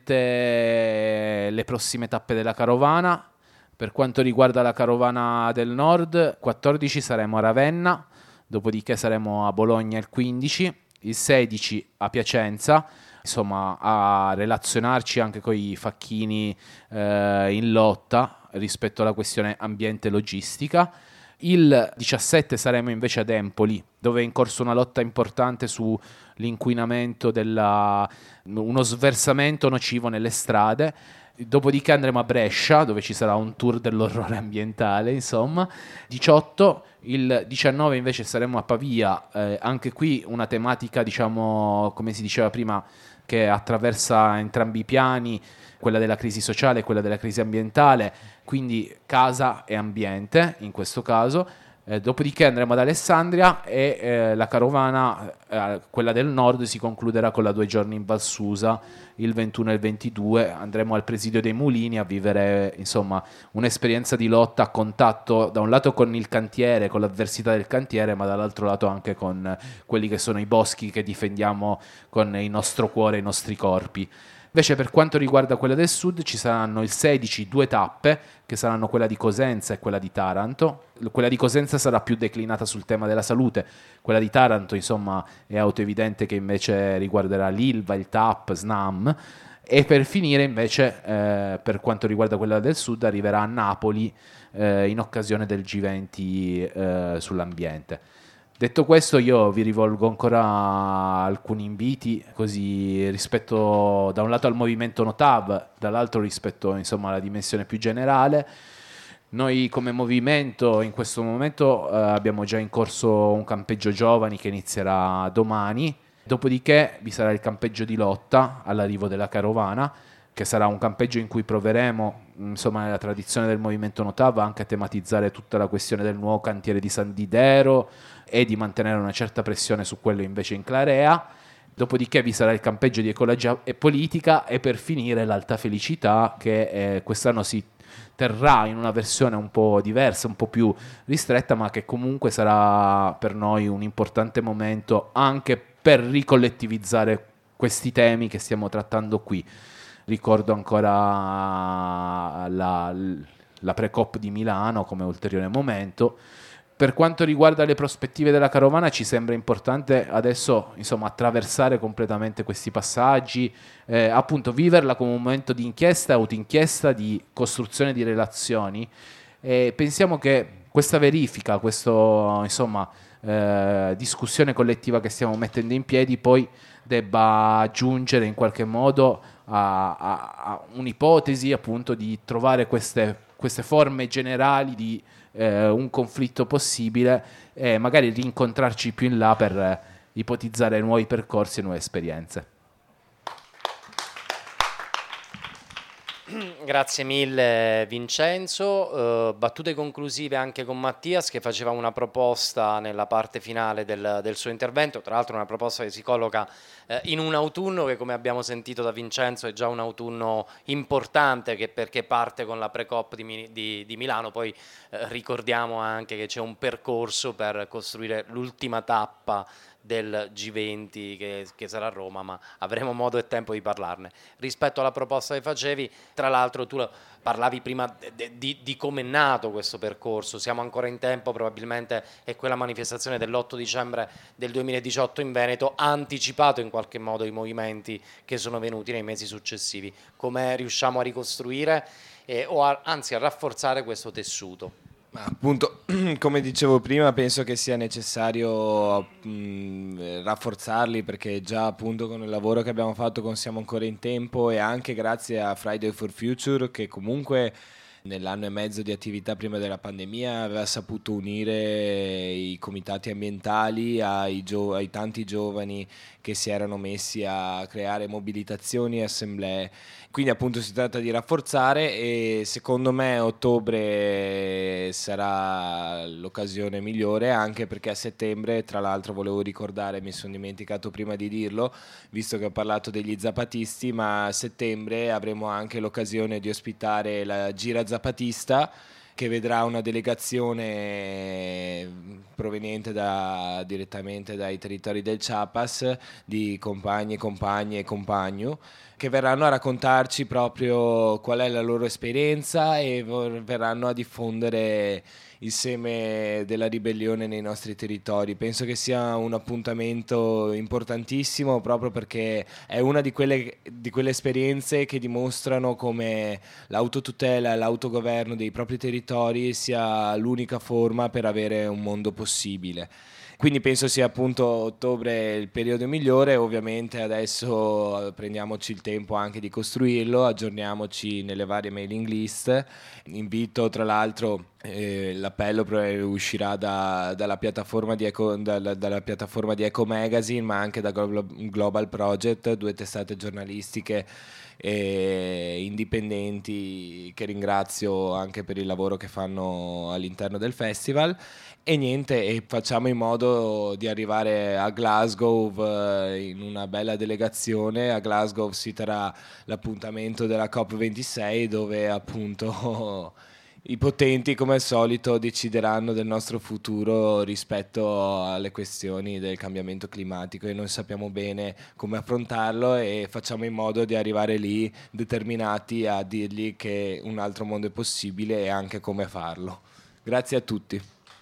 brevemente le prossime tappe della carovana. Per quanto riguarda la carovana del nord, quattordici saremo a Ravenna, dopodiché saremo a Bologna il quindici, il sedici a Piacenza, insomma a relazionarci anche con i facchini eh, in lotta rispetto alla questione ambiente e logistica. Il diciassette saremo invece ad Empoli, dove è in corso una lotta importante sull'inquinamento, della, uno sversamento nocivo nelle strade. Dopodiché andremo a Brescia, dove ci sarà un tour dell'orrore ambientale, insomma. diciotto, il diciannove invece saremo a Pavia, eh, anche qui una tematica, diciamo, come si diceva prima, che attraversa entrambi i piani, quella della crisi sociale e quella della crisi ambientale, quindi casa e ambiente in questo caso. Eh, dopodiché andremo ad Alessandria e eh, la carovana, eh, quella del nord, si concluderà con la due giorni in Val Susa, il ventuno e il ventidue. Andremo al Presidio dei Mulini a vivere, insomma, un'esperienza di lotta a contatto da un lato con il cantiere, con l'avversità del cantiere, ma dall'altro lato anche con quelli che sono i boschi che difendiamo con il nostro cuore e i nostri corpi. Invece per quanto riguarda quella del sud ci saranno il sedici due tappe, che saranno quella di Cosenza e quella di Taranto. Quella di Cosenza sarà più declinata sul tema della salute, quella di Taranto, insomma, è autoevidente che invece riguarderà l'Ilva, il T A P, SNAM. E per finire invece, eh, per quanto riguarda quella del sud, arriverà a Napoli eh, in occasione del G venti eh, sull'ambiente. Detto questo, io vi rivolgo ancora alcuni inviti, così rispetto da un lato al movimento Notav, dall'altro rispetto, insomma, alla dimensione più generale. Noi come movimento in questo momento eh, abbiamo già in corso un campeggio giovani che inizierà domani, dopodiché vi sarà il campeggio di lotta all'arrivo della carovana, che sarà un campeggio in cui proveremo, insomma, nella tradizione del movimento Notav, anche a tematizzare tutta la questione del nuovo cantiere di San Didero e di mantenere una certa pressione su quello invece in Clarea. Dopodiché vi sarà il campeggio di ecologia e politica, e per finire l'Alta Felicità, che eh, quest'anno si terrà in una versione un po' diversa, un po' più ristretta, ma che comunque sarà per noi un importante momento anche per ricollettivizzare questi temi che stiamo trattando qui. Ricordo ancora la, la pre-COP di Milano come ulteriore momento. Per quanto riguarda le prospettive della carovana, ci sembra importante adesso, insomma, attraversare completamente questi passaggi, eh, appunto viverla come un momento di inchiesta, autoinchiesta, di costruzione di relazioni. E pensiamo che questa verifica, questa, insomma, eh, discussione collettiva che stiamo mettendo in piedi poi debba giungere in qualche modo a, a, a un'ipotesi, appunto, di trovare queste, queste forme generali di eh, un conflitto possibile, e magari rincontrarci più in là per eh, ipotizzare nuovi percorsi e nuove esperienze. Grazie mille Vincenzo. Uh, battute conclusive anche con Mattias, che faceva una proposta nella parte finale del, del suo intervento, tra l'altro una proposta che si colloca eh, in un autunno che, come abbiamo sentito da Vincenzo, è già un autunno importante, che perché parte con la pre-COP di, di, di Milano. Poi eh, ricordiamo anche che c'è un percorso per costruire l'ultima tappa del G venti che, che sarà a Roma, ma avremo modo e tempo di parlarne. Rispetto alla proposta che facevi, tra l'altro tu parlavi prima di, di, di come è nato questo percorso, siamo ancora in tempo, probabilmente è quella manifestazione dell'otto dicembre del duemiladiciotto in Veneto ha anticipato in qualche modo i movimenti che sono venuti nei mesi successivi. Come riusciamo a ricostruire eh, o a, anzi a rafforzare questo tessuto? Ma appunto, come dicevo prima, penso che sia necessario mh, rafforzarli, perché già appunto con il lavoro che abbiamo fatto con Siamo ancora in tempo, e anche grazie a Friday for Future, che comunque nell'anno e mezzo di attività prima della pandemia aveva saputo unire i comitati ambientali ai, gio- ai tanti giovani che si erano messi a creare mobilitazioni e assemblee. Quindi appunto si tratta di rafforzare, e secondo me ottobre sarà l'occasione migliore, anche perché a settembre, tra l'altro volevo ricordare, mi sono dimenticato prima di dirlo, visto che ho parlato degli zapatisti, ma a settembre avremo anche l'occasione di ospitare la Gira Zapatista, che vedrà una delegazione proveniente da, direttamente dai territori del Chiapas, di compagni, compagne e compagno, che verranno a raccontarci proprio qual è la loro esperienza e verranno a diffondere il seme della ribellione nei nostri territori. Penso che sia un appuntamento importantissimo, proprio perché è una di quelle, di quelle esperienze che dimostrano come l'autotutela e l'autogoverno dei propri territori sia l'unica forma per avere un mondo possibile. Quindi penso sia appunto ottobre il periodo migliore. Ovviamente adesso prendiamoci il tempo anche di costruirlo, aggiorniamoci nelle varie mailing list. Invito tra l'altro, eh, l'appello uscirà da, dalla, piattaforma di Eco, dalla, dalla piattaforma di Eco Magazine, ma anche da Global Project, due testate giornalistiche e indipendenti che ringrazio anche per il lavoro che fanno all'interno del festival. E niente, e facciamo in modo di arrivare a Glasgow in una bella delegazione. A Glasgow si terrà l'appuntamento della COP ventisei, dove appunto i potenti come al solito decideranno del nostro futuro rispetto alle questioni del cambiamento climatico, e noi sappiamo bene come affrontarlo, e facciamo in modo di arrivare lì determinati a dirgli che un altro mondo è possibile e anche come farlo. Grazie a tutti.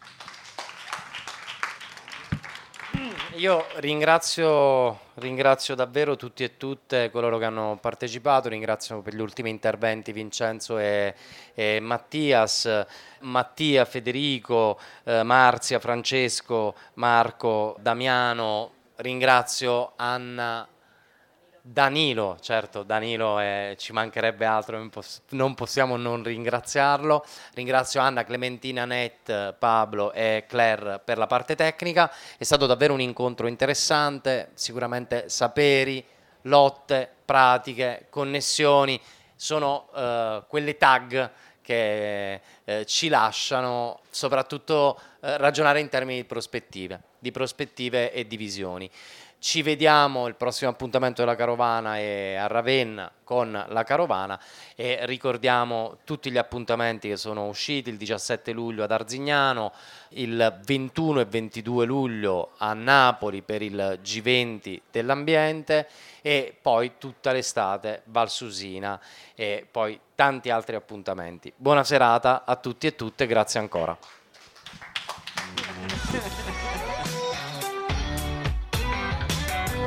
Io ringrazio, ringrazio davvero tutti e tutte coloro che hanno partecipato, ringrazio per gli ultimi interventi Vincenzo e, e Mattias, Mattia, Federico, eh, Marzia, Francesco, Marco, Damiano, ringrazio Anna, Danilo, certo Danilo è, ci mancherebbe altro, non, poss- non possiamo non ringraziarlo. Ringrazio Anna, Clementina, Net, Pablo e Claire per la parte tecnica. È stato davvero un incontro interessante, sicuramente saperi, lotte, pratiche, connessioni sono eh, quelle tag che eh, ci lasciano soprattutto eh, ragionare in termini di prospettive, di prospettive e di visioni. Ci vediamo il prossimo appuntamento della Carovana è a Ravenna con la Carovana, e ricordiamo tutti gli appuntamenti che sono usciti: il diciassette luglio ad Arzignano, il ventuno e ventidue luglio a Napoli per il G venti dell'ambiente, e poi tutta l'estate Valsusina e poi tanti altri appuntamenti. Buona serata a tutti e tutte, grazie ancora.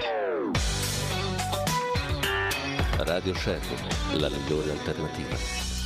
Radio Sherwood, la migliore alternativa.